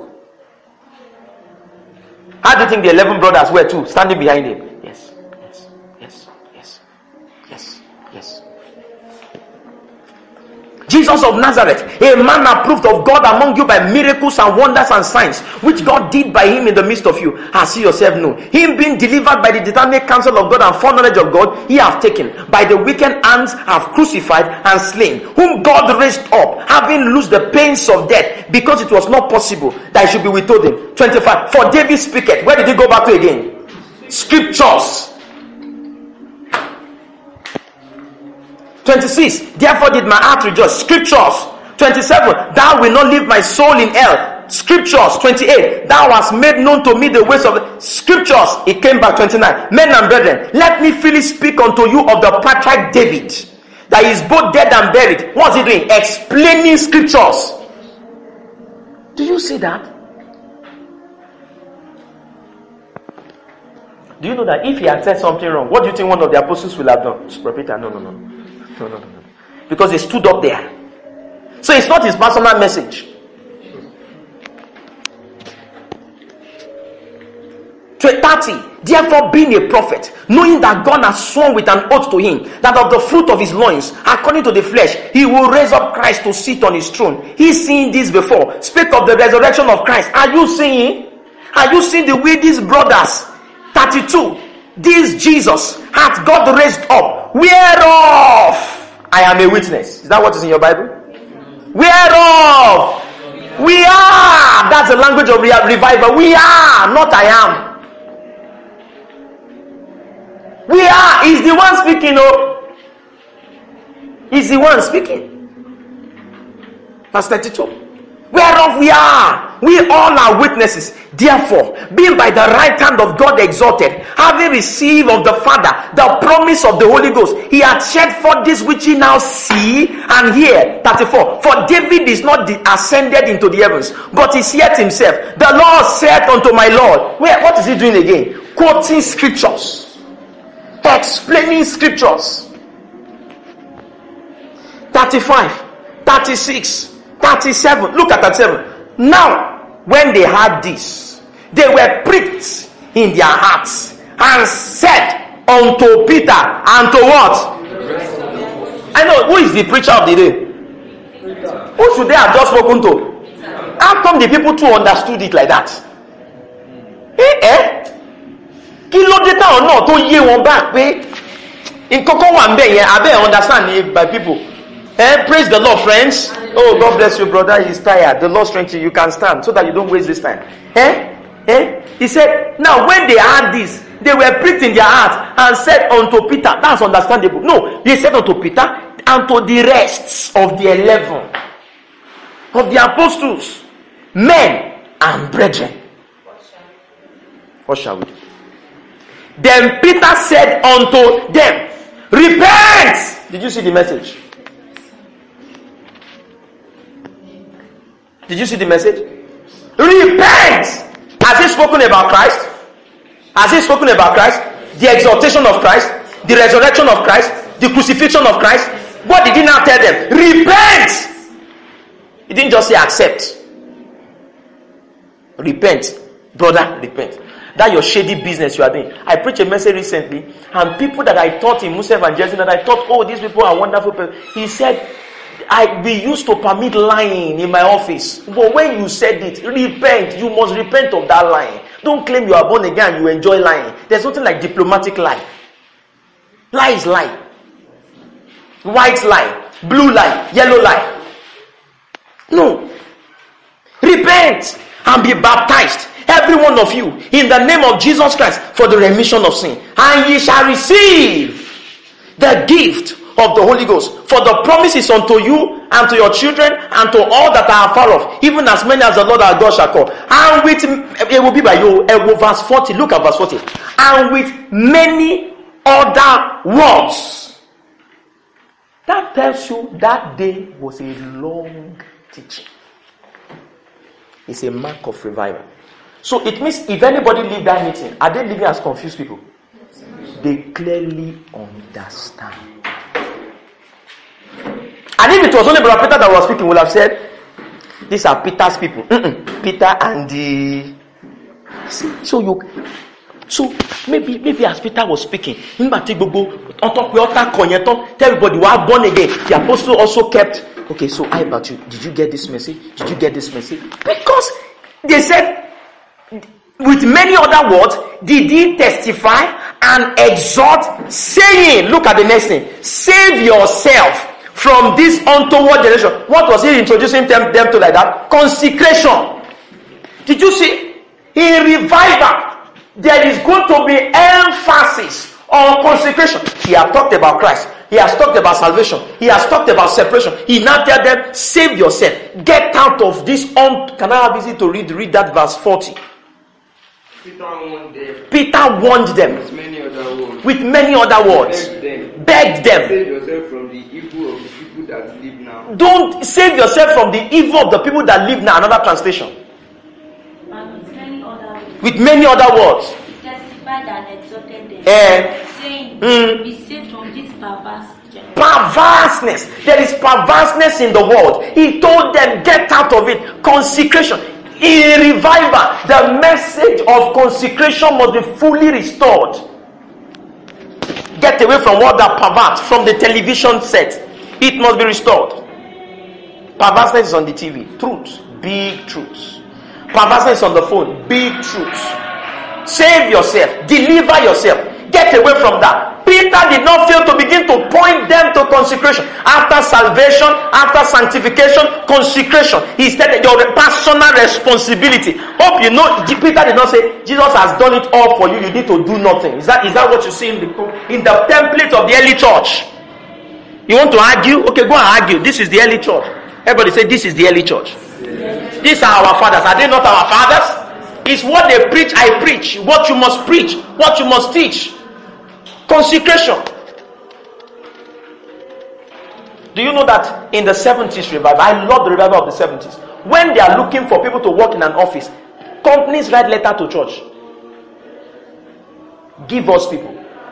How do you think the 11 brothers were too, standing behind him? Yes, yes, yes, yes, yes, yes, Jesus of Nazareth, a man approved of God among you by miracles and wonders and signs, which God did by him in the midst of you, as you yourself know. Him being delivered by the determinate counsel of God and foreknowledge of God, he hath taken, by the wicked hands have crucified and slain, whom God raised up, having loosed the pains of death, because it was not possible that he should be withhold him. 25. For David speaketh. Where did he go back to again? Scriptures. 26. Therefore did my heart rejoice. Scriptures. 27. Thou wilt not leave my soul in hell. Scriptures. 28. Thou hast made known to me the ways of the scriptures. It came back. 29. Men and brethren, let me freely speak unto you of the patriarch David, that is both dead and buried. What's he doing? Explaining scriptures. Do you see that? Do you know that if he had said something wrong, what do you think one of the apostles will have done? Peter, no. Because he stood up there. So it's not his personal message. 30. Therefore, being a prophet, knowing that God has sworn with an oath to him, that of the fruit of his loins, according to the flesh, he will raise up Christ to sit on his throne. He's seen this before. Speak of the resurrection of Christ. Are you seeing? Are you seeing the way these brothers? 32. This Jesus hath God raised up, whereof I am a witness. Is that what is in your Bible? Whereof we are. That's the language of revival. We are, not I am. We are. He's the one speaking. Oh, he's the one speaking. Verse 32. Whereof we are, we all are witnesses. Therefore, being by the right hand of God exalted, having received of the Father the promise of the Holy Ghost, he hath shed forth this which ye now see and hear. 34. For David is not ascended into the heavens, but is yet himself. The Lord said unto my Lord. What is he doing again? Quoting scriptures, explaining scriptures. 35, 36, 37. Look at 37. Now, when they had this, they were pricked in their hearts and said unto Peter and to what? I know, who is the preacher of the day? Who should they have just spoken to? How come the people too understood it like that? Kí ló dé táwọn náà tó yé wọn back pé nǹkankan wà ńbẹ̀ yẹn abẹ́ understand it by people. Praise the Lord, friends. Oh, God bless you, brother. He's tired. The Lord strengthen you. You can stand so that you don't waste this time. He said, now when they had this, they were pricked in their hearts and said unto Peter. That's understandable. No, he said unto Peter and to the rest of the 11 of the apostles, men and brethren. What shall we do? Then Peter said unto them, repent. Did you see the message? Did you see the message? Repent! Has he spoken about Christ? Has he spoken about Christ? The exaltation of Christ? The resurrection of Christ? The crucifixion of Christ? What did he now tell them? Repent! He didn't just say accept. Repent. Brother, repent. That your shady business you are doing. I preached a message recently, and people that I taught in Muslim evangelism, that I thought, oh, these people are wonderful people. He said, we used to permit lying in my office. But when you said it, repent. You must repent of that lying. Don't claim you are born again and you enjoy lying. There's nothing like diplomatic lie. Lie is lie. White lie. Blue lie. Yellow lie. No. Repent and be baptized, every one of you, in the name of Jesus Christ, for the remission of sin. And ye shall receive the gift of the Holy Ghost. For the promise is unto you and to your children and to all that are far off, even as many as the Lord our God shall call. And with, it will be by you, verse 40, look at verse 40. And with many other words. That tells you that day was a long teaching. It's a mark of revival. So it means if anybody leave that meeting, are they living as confused people? They clearly understand. And if it was only Brother Peter that was speaking, would have said, these are Peter's people. Peter and the... So maybe as Peter was speaking, everybody was born again. The apostle also kept Okay, so how about you? Did you get this message? Did you get this message? Because they said, with many other words, did he testify and exhort, saying, look at the next thing, save yourself from this untoward generation. What was he introducing them to like that? Consecration. Did you see? In revival, there is going to be emphasis on consecration. He has talked about Christ. He has talked about salvation. He has talked about separation. He now tells them, save yourself. Get out of this. Can I have easy to read? Read that verse 40. Peter warned them. With many other words. Begged them. Save yourself from the evil of the people that live now. Don't save yourself from the evil of the people that live now. Another translation. With many other words. Testified and exhorted them, saying, be saved from this perverse generation. Perverseness. There is perverseness in the world. He told them, get out of it. Consecration. In revival, the message of consecration must be fully restored. Get away from what that pervert from the television set. It must be restored. Perverseness is on the TV. Truth. Big truths. Perverseness on the phone. Big truths. Save yourself. Deliver yourself. Get away from that. Peter did not fail to begin to point them to consecration. After salvation, after sanctification, consecration. He said your personal responsibility. Hope you know, Peter did not say, Jesus has done it all for you. You need to do nothing. Is that what you see in the template of the early church? You want to argue? Okay, go and argue. This is the early church. Everybody say, this is the early church. Yes. These are our fathers. Are they not our fathers? It's what they preach, I preach. What you must preach. What you must teach. Consecration. Do you know that in the 70s revival, I love the revival of the 70s. When they are looking for people to work in an office, companies write letter to church. Give us people.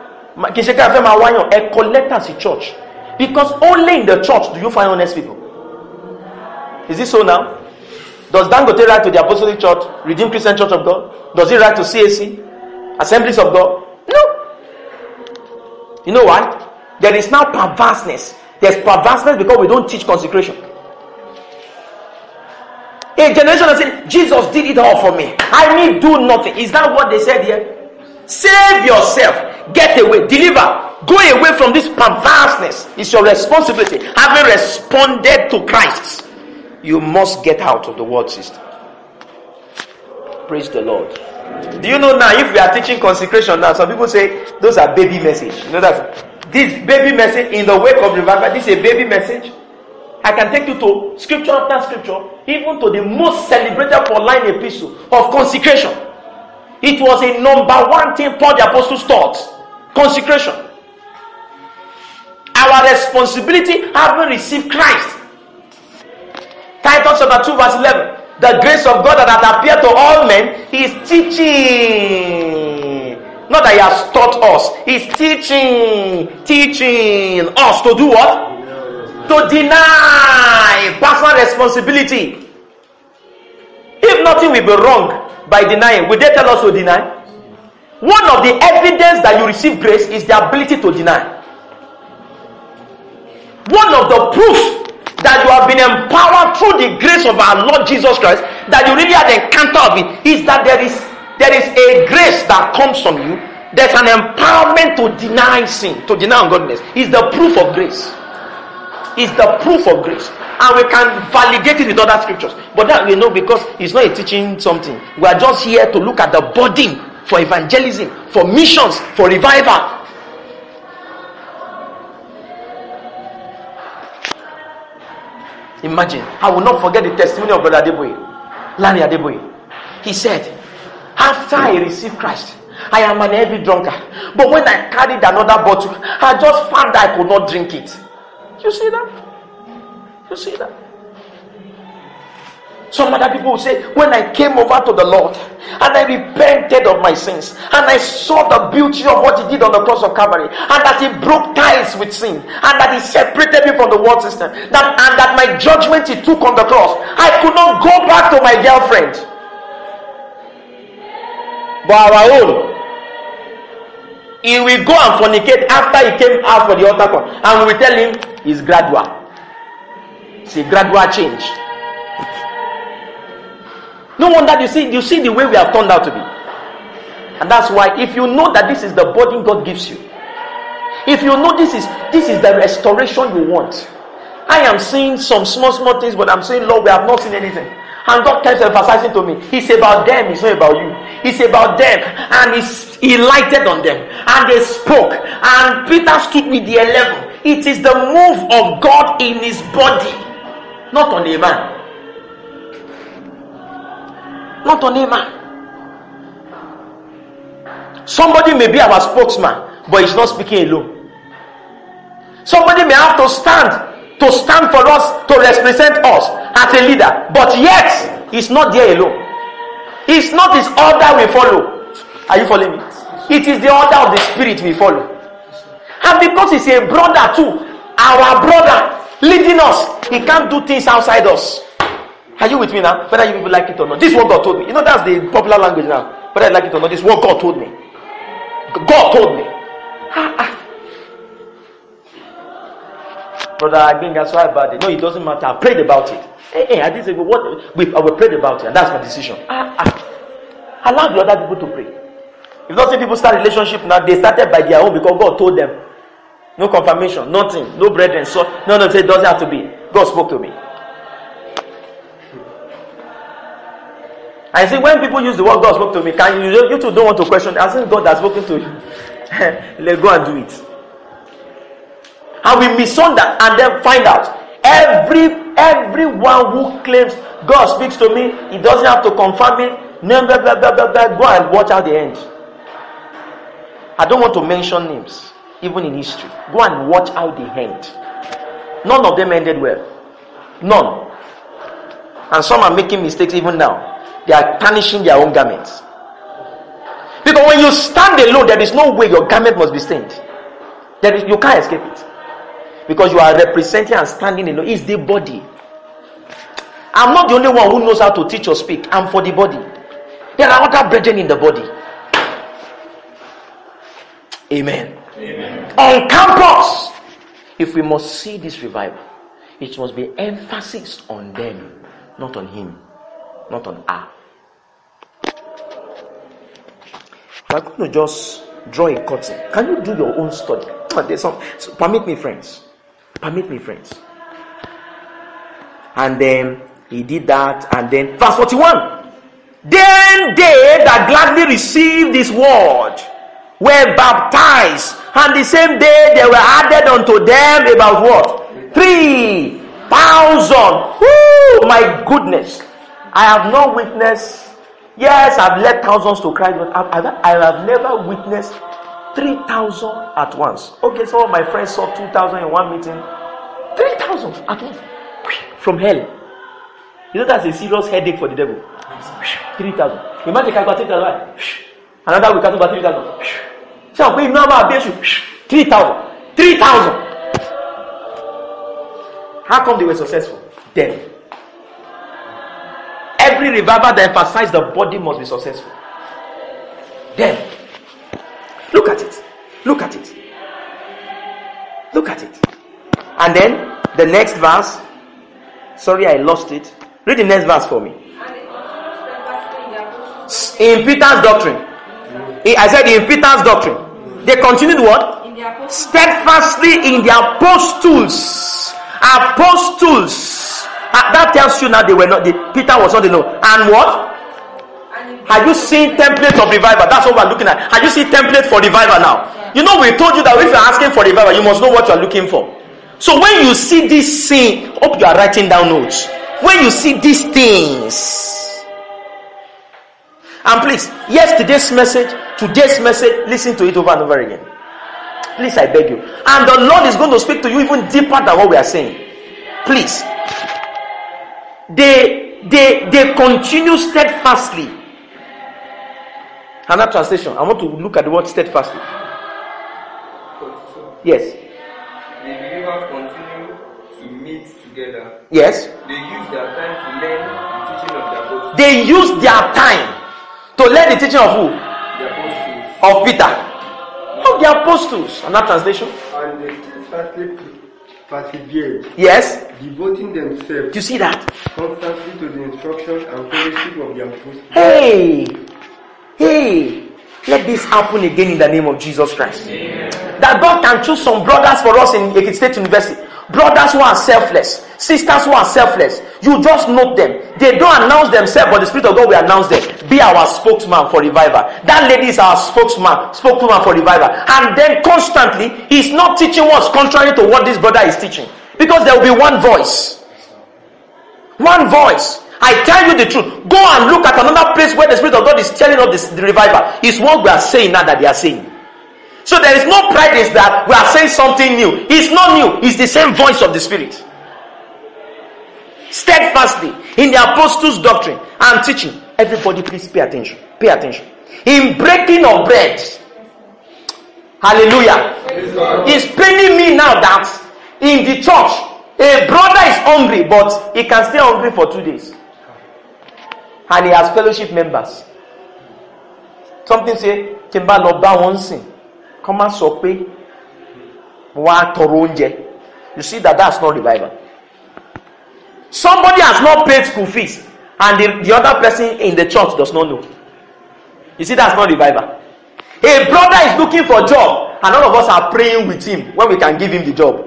Collect us in church. Because only in the church do you find honest people. Is it so now? Does Dangote write to the Apostolic Church, Redeemed Christian Church of God? Does he write to CAC, Assemblies of God? No. You know why? There is now perverseness. There's perverseness because we don't teach consecration. A generation has said, Jesus did it all for me. I need do nothing. Is that what they said here? Save yourself. Get away. Deliver. Go away from this perverseness. It's your responsibility. Having responded to Christ, you must get out of the world system. Praise the Lord. Do you know now, if we are teaching consecration now, some people say those are baby message. You know that this baby message in the wake of revival, this is a baby message. I can take you to scripture after scripture, even to the most celebrated Pauline epistle of consecration. It was a number one thing Paul the Apostle taught. Consecration. Our responsibility having received Christ. Titus chapter 2 verse 11. The grace of God that has appeared to all men is teaching. Not that he has taught us. He's teaching us to do what? To deny personal responsibility. If nothing will be wrong by denying, will they tell us to deny? One of the evidence that you receive grace is the ability to deny. One of the proofs that you have been empowered through the grace of our Lord Jesus Christ, that you really had an encounter of it, is that there is a grace that comes from you. There's an empowerment to deny sin, to deny ungodliness. It's the proof of grace. It's the proof of grace. And we can validate it with other scriptures. But that we know because it's not a teaching something. We are just here to look at the burden for evangelism, for missions, for revival. Imagine, I will not forget the testimony of Brother Adeboye, Larry Adeboye. He said, after I received Christ, I am an heavy drunkard. But when I carried another bottle, I just found that I could not drink it. You see that? You see that? Some other people will say, when I came over to the Lord and I repented of my sins and I saw the beauty of what he did on the cross of Calvary, and that he broke ties with sin, and that he separated me from the world system, and that my judgment he took on the cross, I could not go back to my girlfriend. But our own, he will go and fornicate after he came out for the altar call, and we will tell him it's gradual. It's a gradual change. No wonder you see the way we have turned out to be. And that's why if you know that this is the burden God gives you, if you know this is the restoration you want. I am seeing some small things, but I'm saying, Lord, we have not seen anything. And God keeps emphasizing to me, it's about them, it's not about you. It's about them. And he lighted on them. And they spoke. And Peter stood with the 11. It is the move of God in his body, not on a man. Not on a man. Somebody may be our spokesman, but he's not speaking alone. Somebody may have to stand for us, to represent us as a leader, but yet he's not there alone. It's not his order we follow. Are you following me? It is the order of the Spirit we follow. And because he's a brother too, our brother leading us, he can't do things outside us. Are you with me now? Whether you people like it or not. This is what God told me. You know, that's the popular language now. Whether I like it or not, this is what God told me. God told me. Brother, I think that's why about it. No, it doesn't matter. I prayed about it. I did say, I prayed about it, and that's my decision. Allow the other people to pray. If not, see people start relationship now, they started by their own because God told them. No confirmation, nothing, no brethren. So no, it doesn't have to be. God spoke to me. I see when people use the word God spoke to me, can you two don't want to question? I think God has spoken to you. Let's go and do it. And we misunderstand and then find out. Everyone who claims God speaks to me, he doesn't have to confirm it. Blah, blah, blah, blah, blah, blah. Go and watch out the end. I don't want to mention names, even in history. Go and watch out the end. None of them ended well. None. And some are making mistakes even now. They are tarnishing their own garments. Because when you stand alone, there is no way your garment must be stained. You can't escape it. Because you are representing and standing alone. It's the body. I'm not the only one who knows how to teach or speak. I'm for the body. There are other brethren in the body. Amen. Amen. On campus, if we must see this revival, it must be emphasis on them, not on him, not on her. I'm going to just draw a curtain. Can you do your own study? Permit me, friends. Permit me, friends. And then he did that, and then verse 41. Then they that gladly received this word were baptized, and the same day they were added unto them about what? 3,000. Whoo, my goodness. I have not witnessed. Yes, I've led thousands to Christ, but I have never witnessed 3,000 at once. Okay, some of my friends saw 2,000 in one meeting. 3,000 at once. From hell. You know that's a serious headache for the devil. 3,000. Imagine I got 3,000. Another week I got 3,000. So we know about 3,000. 3,000. How come they were successful? Them. Every revival that emphasizes the body must be successful. Then, look at it. Look at it. Look at it. And then, the next verse. Sorry, I lost it. Read the next verse for me. In Peter's doctrine. I said in Peter's doctrine. They continued what? Steadfastly in the apostles. Apostles. That tells you now they were not. Peter was not alone. And what? Have you seen template of revival? That's what we're looking at. Have you seen template for revival now? You know, we told you that if you're asking for revival, you must know what you're looking for. So when you see this scene, hope you are writing down notes. When you see these things, and please, yesterday's message, today's message, listen to it over and over again. Please, I beg you. And the Lord is going to speak to you even deeper than what we are saying. Please. They continue steadfastly. Another translation. I want to look at the word steadfastly. Yes. The believers continue to meet together. Yes. They use their time to learn the teaching of the apostles. They use their time to learn the teaching of who? The apostles. Of Peter. Of the apostles. Another translation. And they steadfastly persevered. Yes. Devoting themselves. Do you see that? Constantly to the instructions and fellowship of the apostles. Hey, let this happen again in the name of Jesus Christ. Yeah. That God can choose some brothers for us in Ekiti State University. Brothers who are selfless, sisters who are selfless. You just note them. They don't announce themselves, but the Spirit of God will announce them. Be our spokesman for revival. That lady is our spokeswoman for revival. And then constantly, he's not teaching what's contrary to what this brother is teaching. Because there will be one voice. One voice. I tell you the truth. Go and look at another place where the Spirit of God is telling us the revival. It's what we are saying now that they are saying. So there is no pride in that we are saying something new. It's not new. It's the same voice of the Spirit. Steadfastly in the apostles' doctrine and teaching. Everybody please pay attention. Pay attention. In breaking of bread. Hallelujah. It's paining me now that in the church, a brother is hungry, but he can stay hungry for 2 days. And he has fellowship members. Something say, Kimba Loba Wonsin. Come and sope. You see that's not revival. Somebody has not paid school fees, and the other person in the church does not know. You see that's not revival. A brother is looking for a job, and all of us are praying with him when we can give him the job.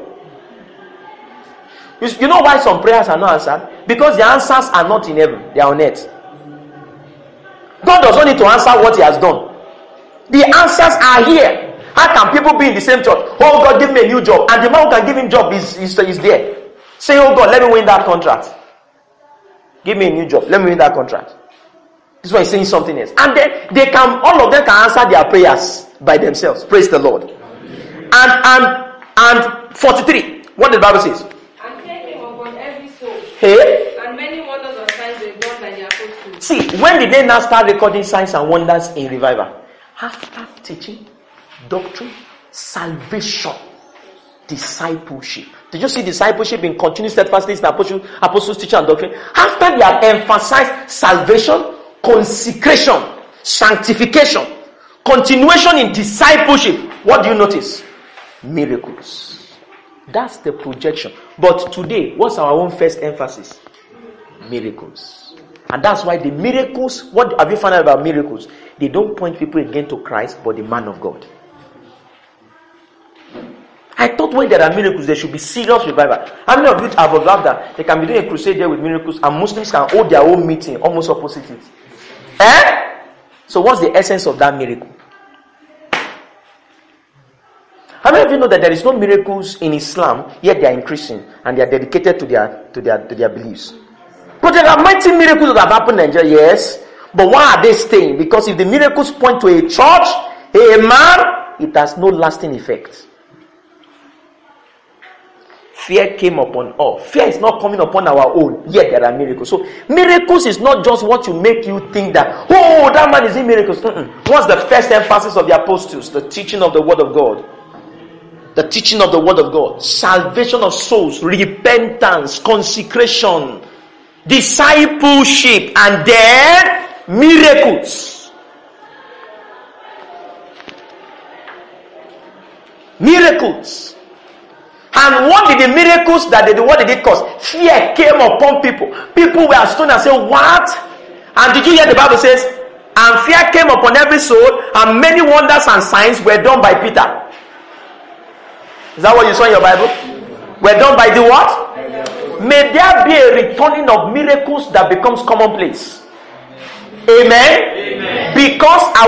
You know why some prayers are not answered? Because the answers are not in heaven, they are on earth. God does not need to answer what he has done. The answers are here. How can people be in the same church? Oh God, give me a new job. And the man who can give him job is there. Say, oh God, let me win that contract. Give me a new job. Let me win that contract. This one is saying something else. And then all of them can answer their prayers by themselves. Praise the Lord. And 43. What the Bible says? And taking upon every soul. Hey. And many wonders and signs were done by the apostles. See, when did they now start recording signs and wonders in revival? After teaching, doctrine, salvation, discipleship. Did you see discipleship in continuous steadfastness in apostles' teaching and doctrine? After they have emphasized salvation, consecration, sanctification, continuation in discipleship, what do you notice? Miracles. That's the projection. But today, what's our own first emphasis? Miracles. And that's why the miracles, what have you found out about miracles? They don't point people again to Christ, but the man of God. I thought when there are miracles, there should be serious revival. How many of you have observed that they can be doing a crusade there with miracles and Muslims can hold their own meeting almost opposite it? So what's the essence of that miracle? How many of you know that there is no miracles in Islam, yet they are increasing and they are dedicated to their beliefs? But there are mighty miracles that have happened in Nigeria, yes. But why are they staying? Because if the miracles point to a church, a man, it has no lasting effect. Fear came upon all. Fear is not coming upon our own, yet there are miracles. So miracles is not just what you make you think that, oh, that man is in miracles. What's the first emphasis of the apostles? The teaching of the word of God. The teaching of the word of God. Salvation of souls, repentance, consecration, discipleship, and then miracles. Miracles. And what did the miracles that they did, what did it cause? Fear came upon people. People were astonished and said, what? And did you hear the Bible says, and fear came upon every soul, and many wonders and signs were done by Peter. Is that what you saw in your Bible? Were done by the what? May there be a returning of miracles that becomes commonplace. Amen? Because I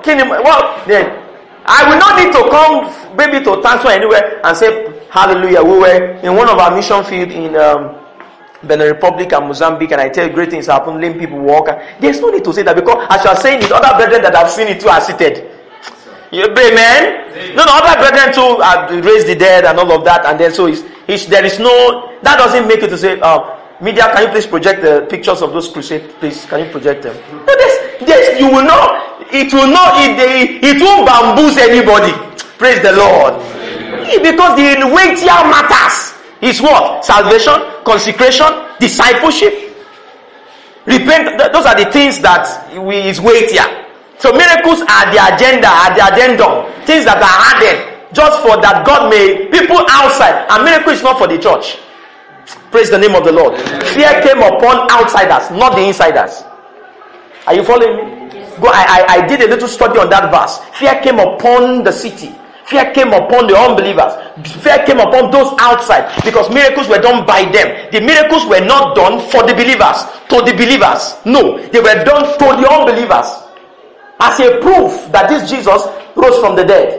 will not need to come maybe to transfer anywhere and say hallelujah. We were in one of our mission field in Benin Republic and Mozambique, and I tell you great things happen, lame people walk. There's no need to say that, because as you are saying it, other brethren that have seen it too are seated. Amen? No, other brethren too have raised the dead and all of that, and then so there is no, that doesn't make it to say, media, can you please project the pictures of those crusades, please? Can you project them? No, you will not, it won't bamboozle anybody. Praise the Lord. Because the weightier matters is what? Salvation, consecration, discipleship, repent. Those are the things that is weightier. So miracles are the agenda, are the addendum. Things that are added just for that God may people outside, and miracle is not for the church. Praise the name of the Lord. Fear came upon outsiders, not the insiders. Are you following me? Go. I did a little study on that verse. Fear came upon the city. Fear came upon the unbelievers. Fear came upon those outside, because miracles were done by them. The miracles were not done for the believers, to the believers. No, they were done to the unbelievers, as a proof that this Jesus rose from the dead.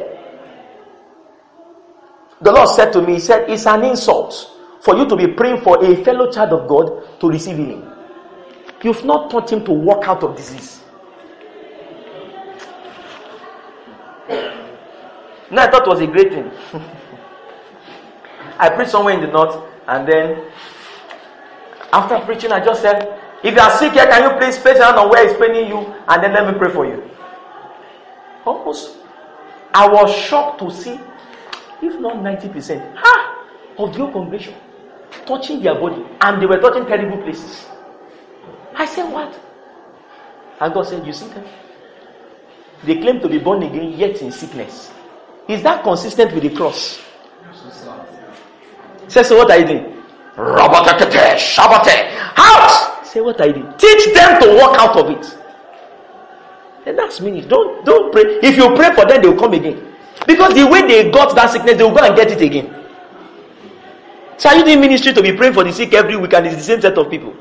The Lord said to me, He said, it's an insult for you to be praying for a fellow child of God to receive healing. You've not taught him to walk out of disease. No, I thought it was a great thing. I preached somewhere in the north, and then after preaching, I just said, if you are sick here, can you please place your hand on where it's paining you, and then let me pray for you. Almost, I was shocked to see, if not 90%, of the whole congregation touching their body, and they were touching terrible places. I said, what? And God said, you see them? They claim to be born again, yet in sickness. Is that consistent with the cross? Say, so what are you doing? Out! Say, what are you doing? Teach them to walk out of it. And that's meaning. Don't pray. If you pray for them, they will come again. Because the way they got that sickness, they will go and get it again. So are you doing ministry to be praying for the sick every week, and it's the same set of people?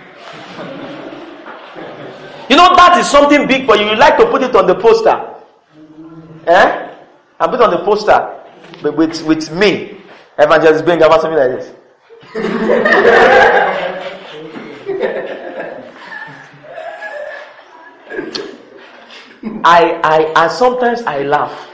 You know, that is something big for you. You like to put it on the poster. I put on the poster with me, Evangelist Benga, about something like this. I sometimes I laugh.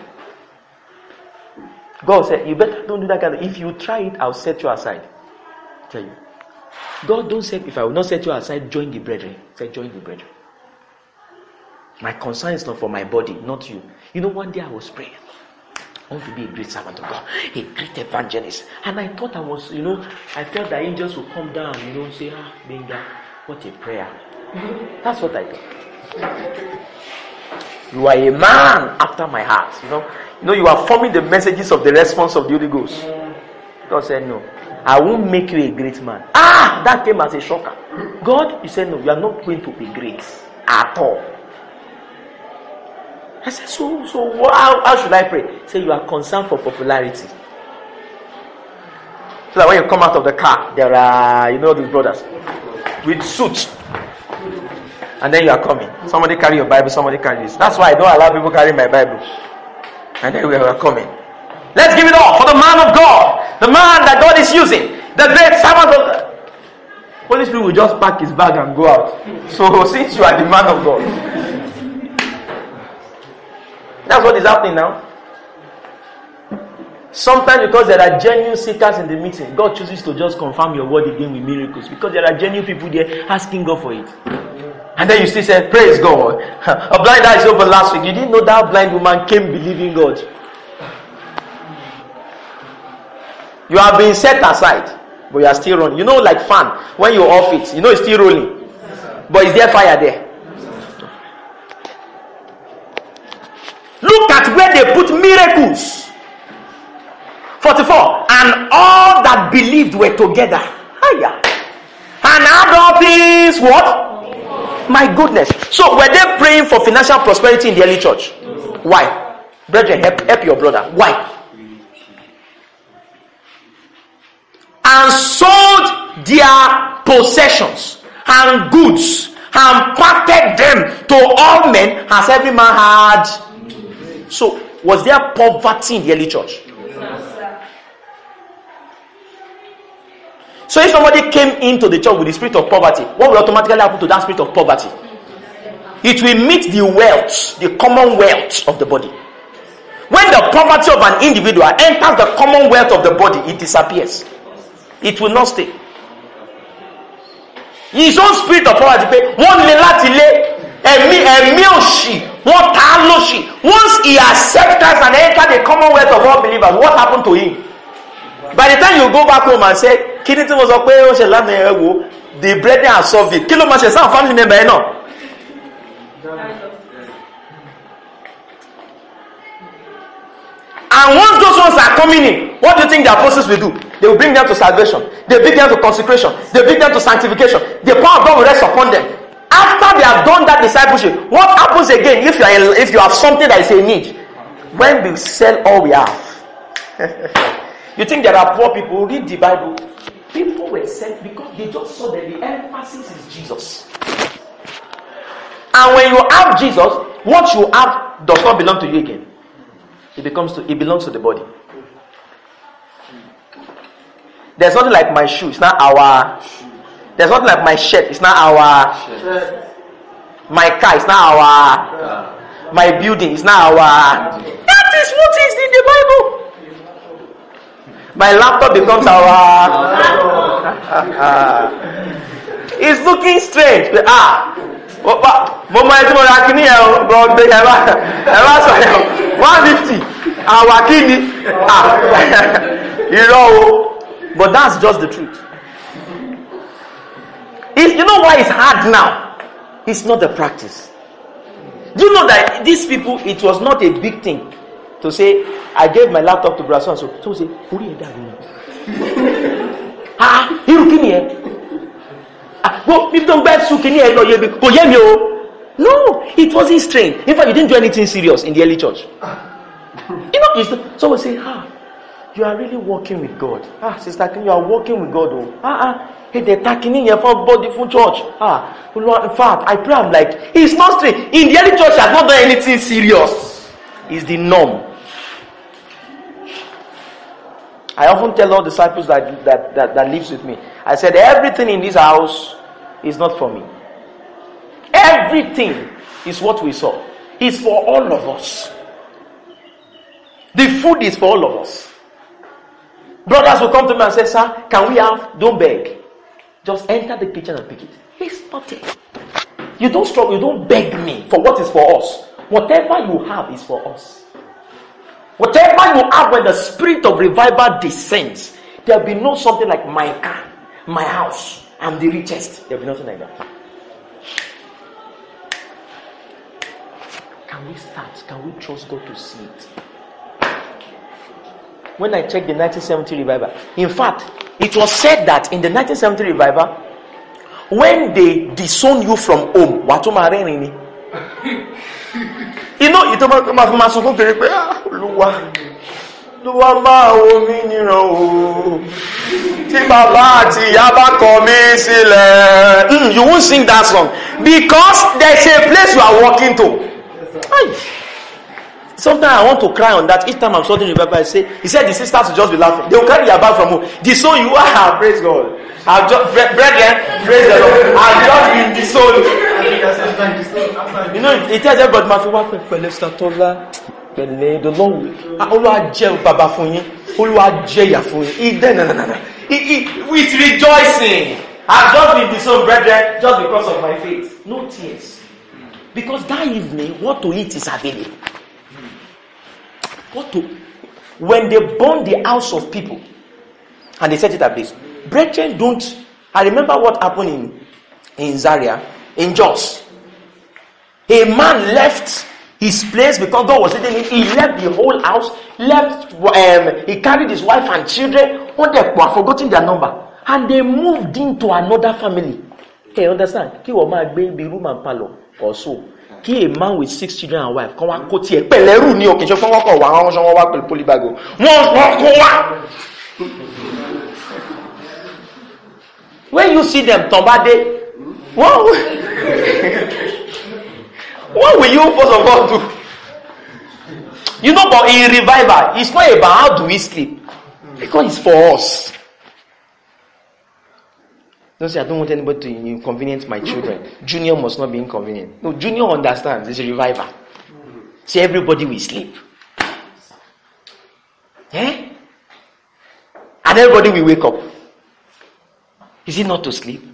God said, you better don't do that kind of. If you try it, I'll set you aside. I tell you. God don't say, if I will not set you aside, join the brethren. Say, join the brethren. My concern is not for my body, not you. You know, one day I was praying. I want to be a great servant of God, a great evangelist. And I thought I was, I felt the angels would come down, say, Benga, what a prayer. That's what I thought. You are a man after my heart. You are forming the messages of the response of the Holy Ghost. God said, no, I won't make you a great man. That came as a shocker. God, He said, no, you are not going to be great at all. I said, so how should I pray? He said, you are concerned for popularity. So that when you come out of the car, there are, these brothers with suits. And then you are coming. Somebody carry your Bible, somebody carry this. That's why I don't allow people carry my Bible. And then we are coming. Let's give it all for the man of God. The man that God is using. The great servant of God. Holy Spirit will just pack his bag and go out. So since you are the man of God. That's what is happening now. Sometimes because there are genuine seekers in the meeting, God chooses to just confirm your word again with miracles. Because there are genuine people there asking God for it. And then you still say, praise God. A blind eye is open last week. You didn't know that blind woman came believing God. You have been set aside, but you are still running. Like fan, when you off it, it's still rolling. But is there fire there? Look at where they put miracles. 44. And all that believed were together. Higher. And other things, what? My goodness. So were they praying for financial prosperity in the early church? Why? Brethren, help your brother. Why? And sold their possessions and goods and parted them to all men as every man had. So was there poverty in the early church? So if somebody came into the church with the spirit of poverty, what will automatically happen to that spirit of poverty? It will meet the wealth, the common wealth of the body. When the poverty of an individual enters the common wealth of the body, it disappears. It will not stay. His own spirit of poverty, once he accepts and enters the commonwealth of all believers, what happened to him? By the time you go back home and say, the brethren have solved it. Family member, no. And once those ones are coming in, what do you think the apostles will do? They will bring them to salvation. They will bring them to consecration. They will bring them to sanctification. The power of God will rest upon them. After they have done that discipleship, what happens again if you have something that is a need? When we sell all we have. You think there are poor people who read the Bible? People were sent because they just saw that the emphasis is Jesus. And when you have Jesus, what you have does not belong to you again. It belongs to the body. There's nothing like my shoe, it's not our. There's nothing like my shirt, it's not our. My car, it's not our. My building, it's not our. That is what is in the Bible. My laptop becomes our. It's looking strange. Mama is more like me. 150. Our kidney. You know, but that's just the truth. You know why it's hard now? It's not the practice. Do you know that these people, it was not a big thing to say, I gave my laptop to Brother so. So say, who are you No, it wasn't strange. In fact, you didn't do anything serious in the early church. You know, someone say, you are really working with God. Sister, you are working with God. Hey, they're taking in your body from church. In fact, I pray, I'm like, it's not strange. In the early church, has not done anything serious. It's the norm. I often tell all disciples that lives with me, I said, everything in this house is not for me. Everything is what we saw. It's for all of us. The food is for all of us. Brothers will come to me and say, sir, can we have? Don't beg. Just enter the kitchen and pick it. It's nothing. You don't struggle. You don't beg me for what is for us. Whatever you have is for us. Whatever you have, when the spirit of revival descends, there will be no something like my car, my house, I'm the richest. There will be nothing like that. Can we start? Can we trust God to see it? When I checked the 1970 revival, in fact, it was said that in the 1970 revival, when they disown you from home, you know, it's about you won't sing that song because there's a place you are walking to. Sometimes I want to cry on that. Each time I'm studying revival, he said the sisters will just be laughing. They will carry your bag from home. Disown you are, praise God. I've just, brethren, praise the Lord. I've just been disowned. You know, it tells everybody, the Lord with rejoicing. I've just been disowned, brethren, just because of my faith. No tears. Because that evening, what to eat is available. When they burned the house of people and they set it ablaze, brethren don't. I remember what happened in Zaria, in Jos. A man left his place because God was leading him. He left the whole house, he carried his wife and children. When they were forgotten their number, and they moved into another family. Hey, understand? Ki wo ma gbe bi room and parlor or so. Ki a man with 6 children and wife, come on, ko ti e peleru ni o ke so fun won ko wa won so won wa pelu polybago. When you see them tombade, what will you first of all do? You know, but in revival, it's not about how do we sleep, because it's for us. Don't say, I don't want anybody to inconvenience my children. Junior must not be inconvenient. No, Junior understands. It's a revival. See, everybody will sleep. And everybody will wake up. Is it not to sleep?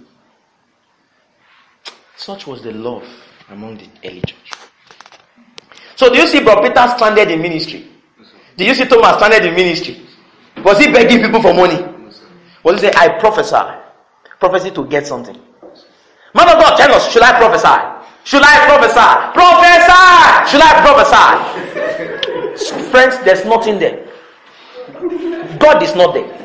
Such was the love among the early church. So do you see Brother Peter stranded in ministry? Do you see Thomas stranded in ministry? Was he begging people for money? Was he saying, I prophesy? Prophecy to get something. Man of God, tell us, should I prophesy? Should I prophesy? Prophesy! Should I prophesy? friends, there's nothing there. God is not there.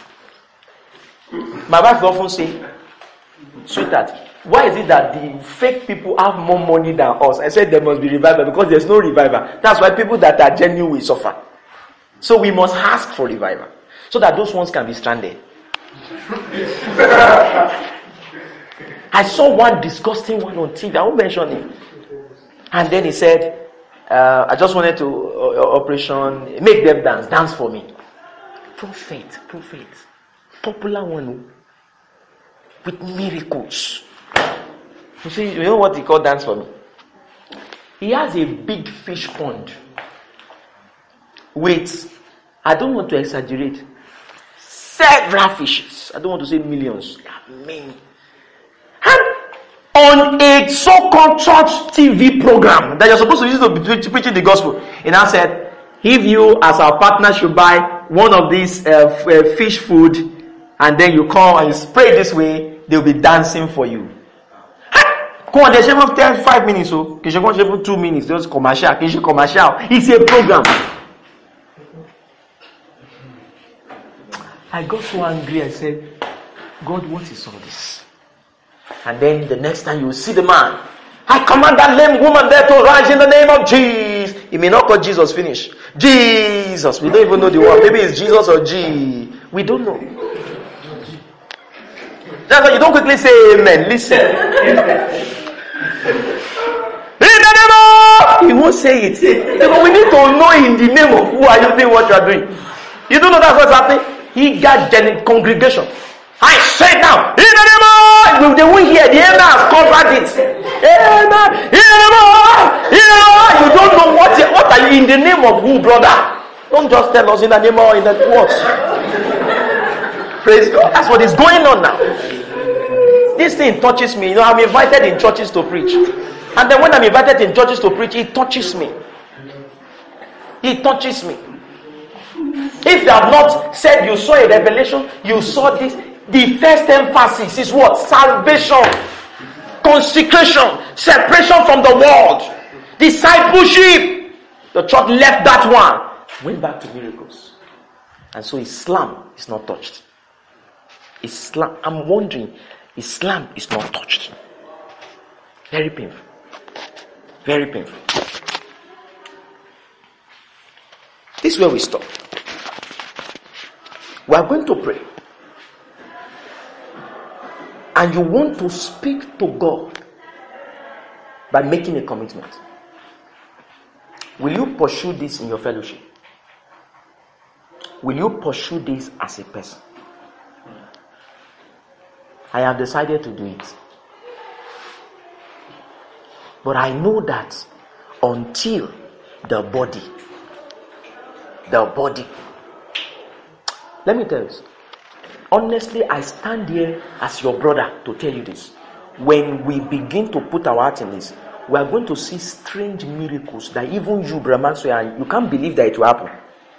My wife will often say, sweetheart, why is it that the fake people have more money than us? I said there must be revival because there's no revival. That's why people that are genuine will suffer. So we must ask for revival so that those ones can be stranded. I saw one disgusting one on TV. I won't mention him. And then he said, I just wanted to operation, make them dance for me. Prophet, popular one with miracles. You see, you know what he called dance for me? He has a big fish pond with, I don't want to exaggerate, several fishes. I don't want to say millions. Many. And on a so-called church TV program that you're supposed to use to be preaching the gospel, he now said, if you as our partner should buy one of these fish food, and then you come and you spray this way, they'll be dancing for you. Come on, there's even 5 minutes, so even 2 minutes, just commercial. It's a program. I got so angry, I said, God, what is all this? And then the next time you see the man, I command that lame woman there to rise in the name of Jesus. He may not call Jesus finish. Jesus. We don't even know the word. Maybe it's Jesus or G. We don't know. That's why you don't quickly say amen. Listen. In the name of, he won't say it. Because we need to know in the name of who are you doing what you are doing. You don't know that's what's happening. He got the congregation. I say now, in the name of, they won't hear. The amen has covered it. Amen. In the name of, you don't know what are you in the name of who, brother? Don't just tell us in the name of in the what. Praise God. That's what is going on now. This thing touches me. You know, I'm invited in churches to preach. And then when I'm invited in churches to preach, it touches me. It touches me. If they have not said you saw a revelation, you saw this, the first emphasis is what? Salvation, consecration, separation from the world, discipleship. The church left that one, went back to miracles. And so Islam is not touched. Islam, I'm wondering, Islam is not touched. Very painful. Very painful. This is where we stop. We are going to pray. And you want to speak to God by making a commitment. Will you pursue this in your fellowship? Will you pursue this as a person? I have decided to do it. But I know that until the body, let me tell you, honestly, I stand here as your brother to tell you this. When we begin to put our heart in this, we are going to see strange miracles that even you, Brahman, you can't believe that it will happen.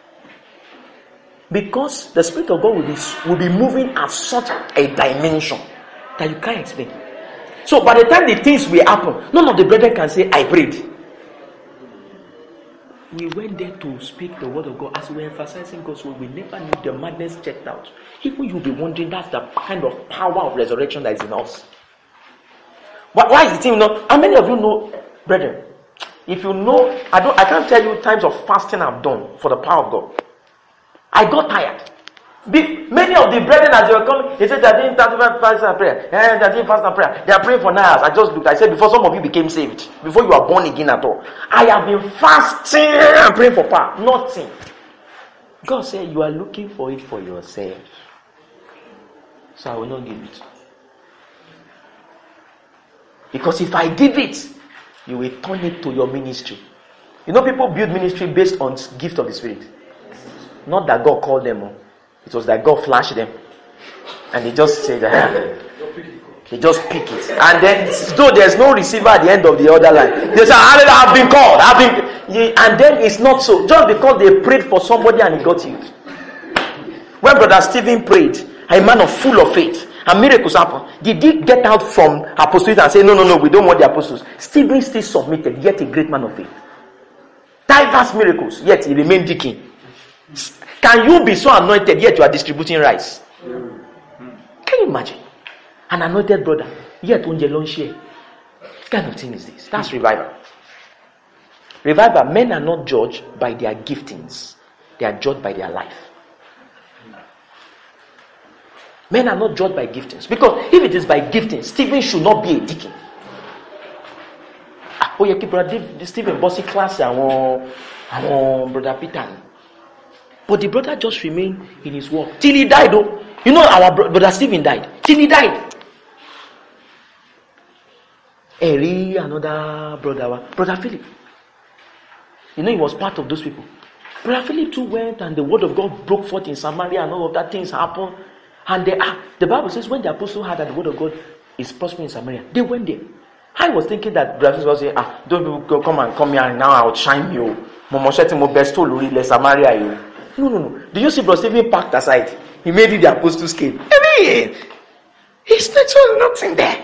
Because the Spirit of God will be moving at such a dimension that you can't explain. So by the time the things will happen, none of the brethren can say, I prayed. We went there to speak the word of God. As we were emphasizing God's word, we never knew the madness checked out. Even you'll be wondering, that's the kind of power of resurrection that is in us. Why is the thing not? How many of you know, brethren? If you know, I can't tell you times of fasting I've done for the power of God. I got tired. Many of the brethren, as they were coming, they said they're doing 35 fast and prayer. They're doing fast and prayer. They are praying for 9 hours. I just looked. I said, before some of you became saved, before you are born again at all, I have been fasting and praying for power. Nothing. God said, you are looking for it for yourself. So I will not give it. Because if I give it, you will turn it to your ministry. You know, people build ministry based on gift of the Spirit. Not that God called them. It was that God flashed them. And they just say that. They just pick it. And then, though there's no receiver at the end of the other line, they say, I've been called. And then it's not so. Just because they prayed for somebody and he got healed. When Brother Stephen prayed, a man of full of faith, and miracles happened, did he get out from apostles and say, no, we don't want the apostles? Stephen still submitted, yet a great man of faith. Diverse miracles, yet he remained deacon. Can you be so anointed, yet you are distributing rice? Can you imagine? An anointed brother, yet on your share. What kind of thing is this? That's revival. Revival, men are not judged by their giftings. They are judged by their life. Men are not judged by giftings. Because if it is by giftings, Stephen should not be a deacon. Oh, you keep brother Stephen bossy class and brother Peter. But the brother just remained in his work till he died. Oh, you know our brother Stephen died till he died. Another brother Philip. You know he was part of those people. Brother Philip too went, and the word of God broke forth in Samaria, and all of that things happened. And the Bible says when the apostle heard that the word of God is prospering in Samaria, they went there. I was thinking that Brother Philip was saying, don't people come here and now I'll shine you. Samaria. No. Do you see Brother Stephen packed aside? He made it the apostles' came. I mean, it's nothing there.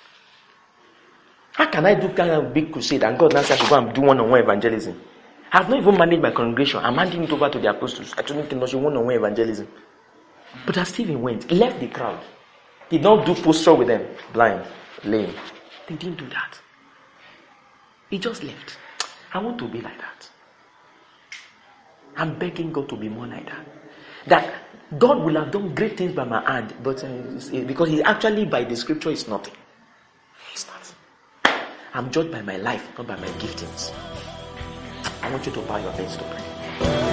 How can I do kind of big crusade and God now says I should go and do one-on-one evangelism? I have not even managed my congregation. I'm handing it over to the apostles. I don't think one-on-one evangelism. But as Stephen went, left the crowd. Did not do posture with them. Blind, lame. They didn't do that. He just left. I want to be like that. I'm begging God to be more like that. That God will have done great things by my hand, but because he actually by the scripture is nothing. It's not. I'm judged by my life, not by my giftings. I want you to bow your heads to pray.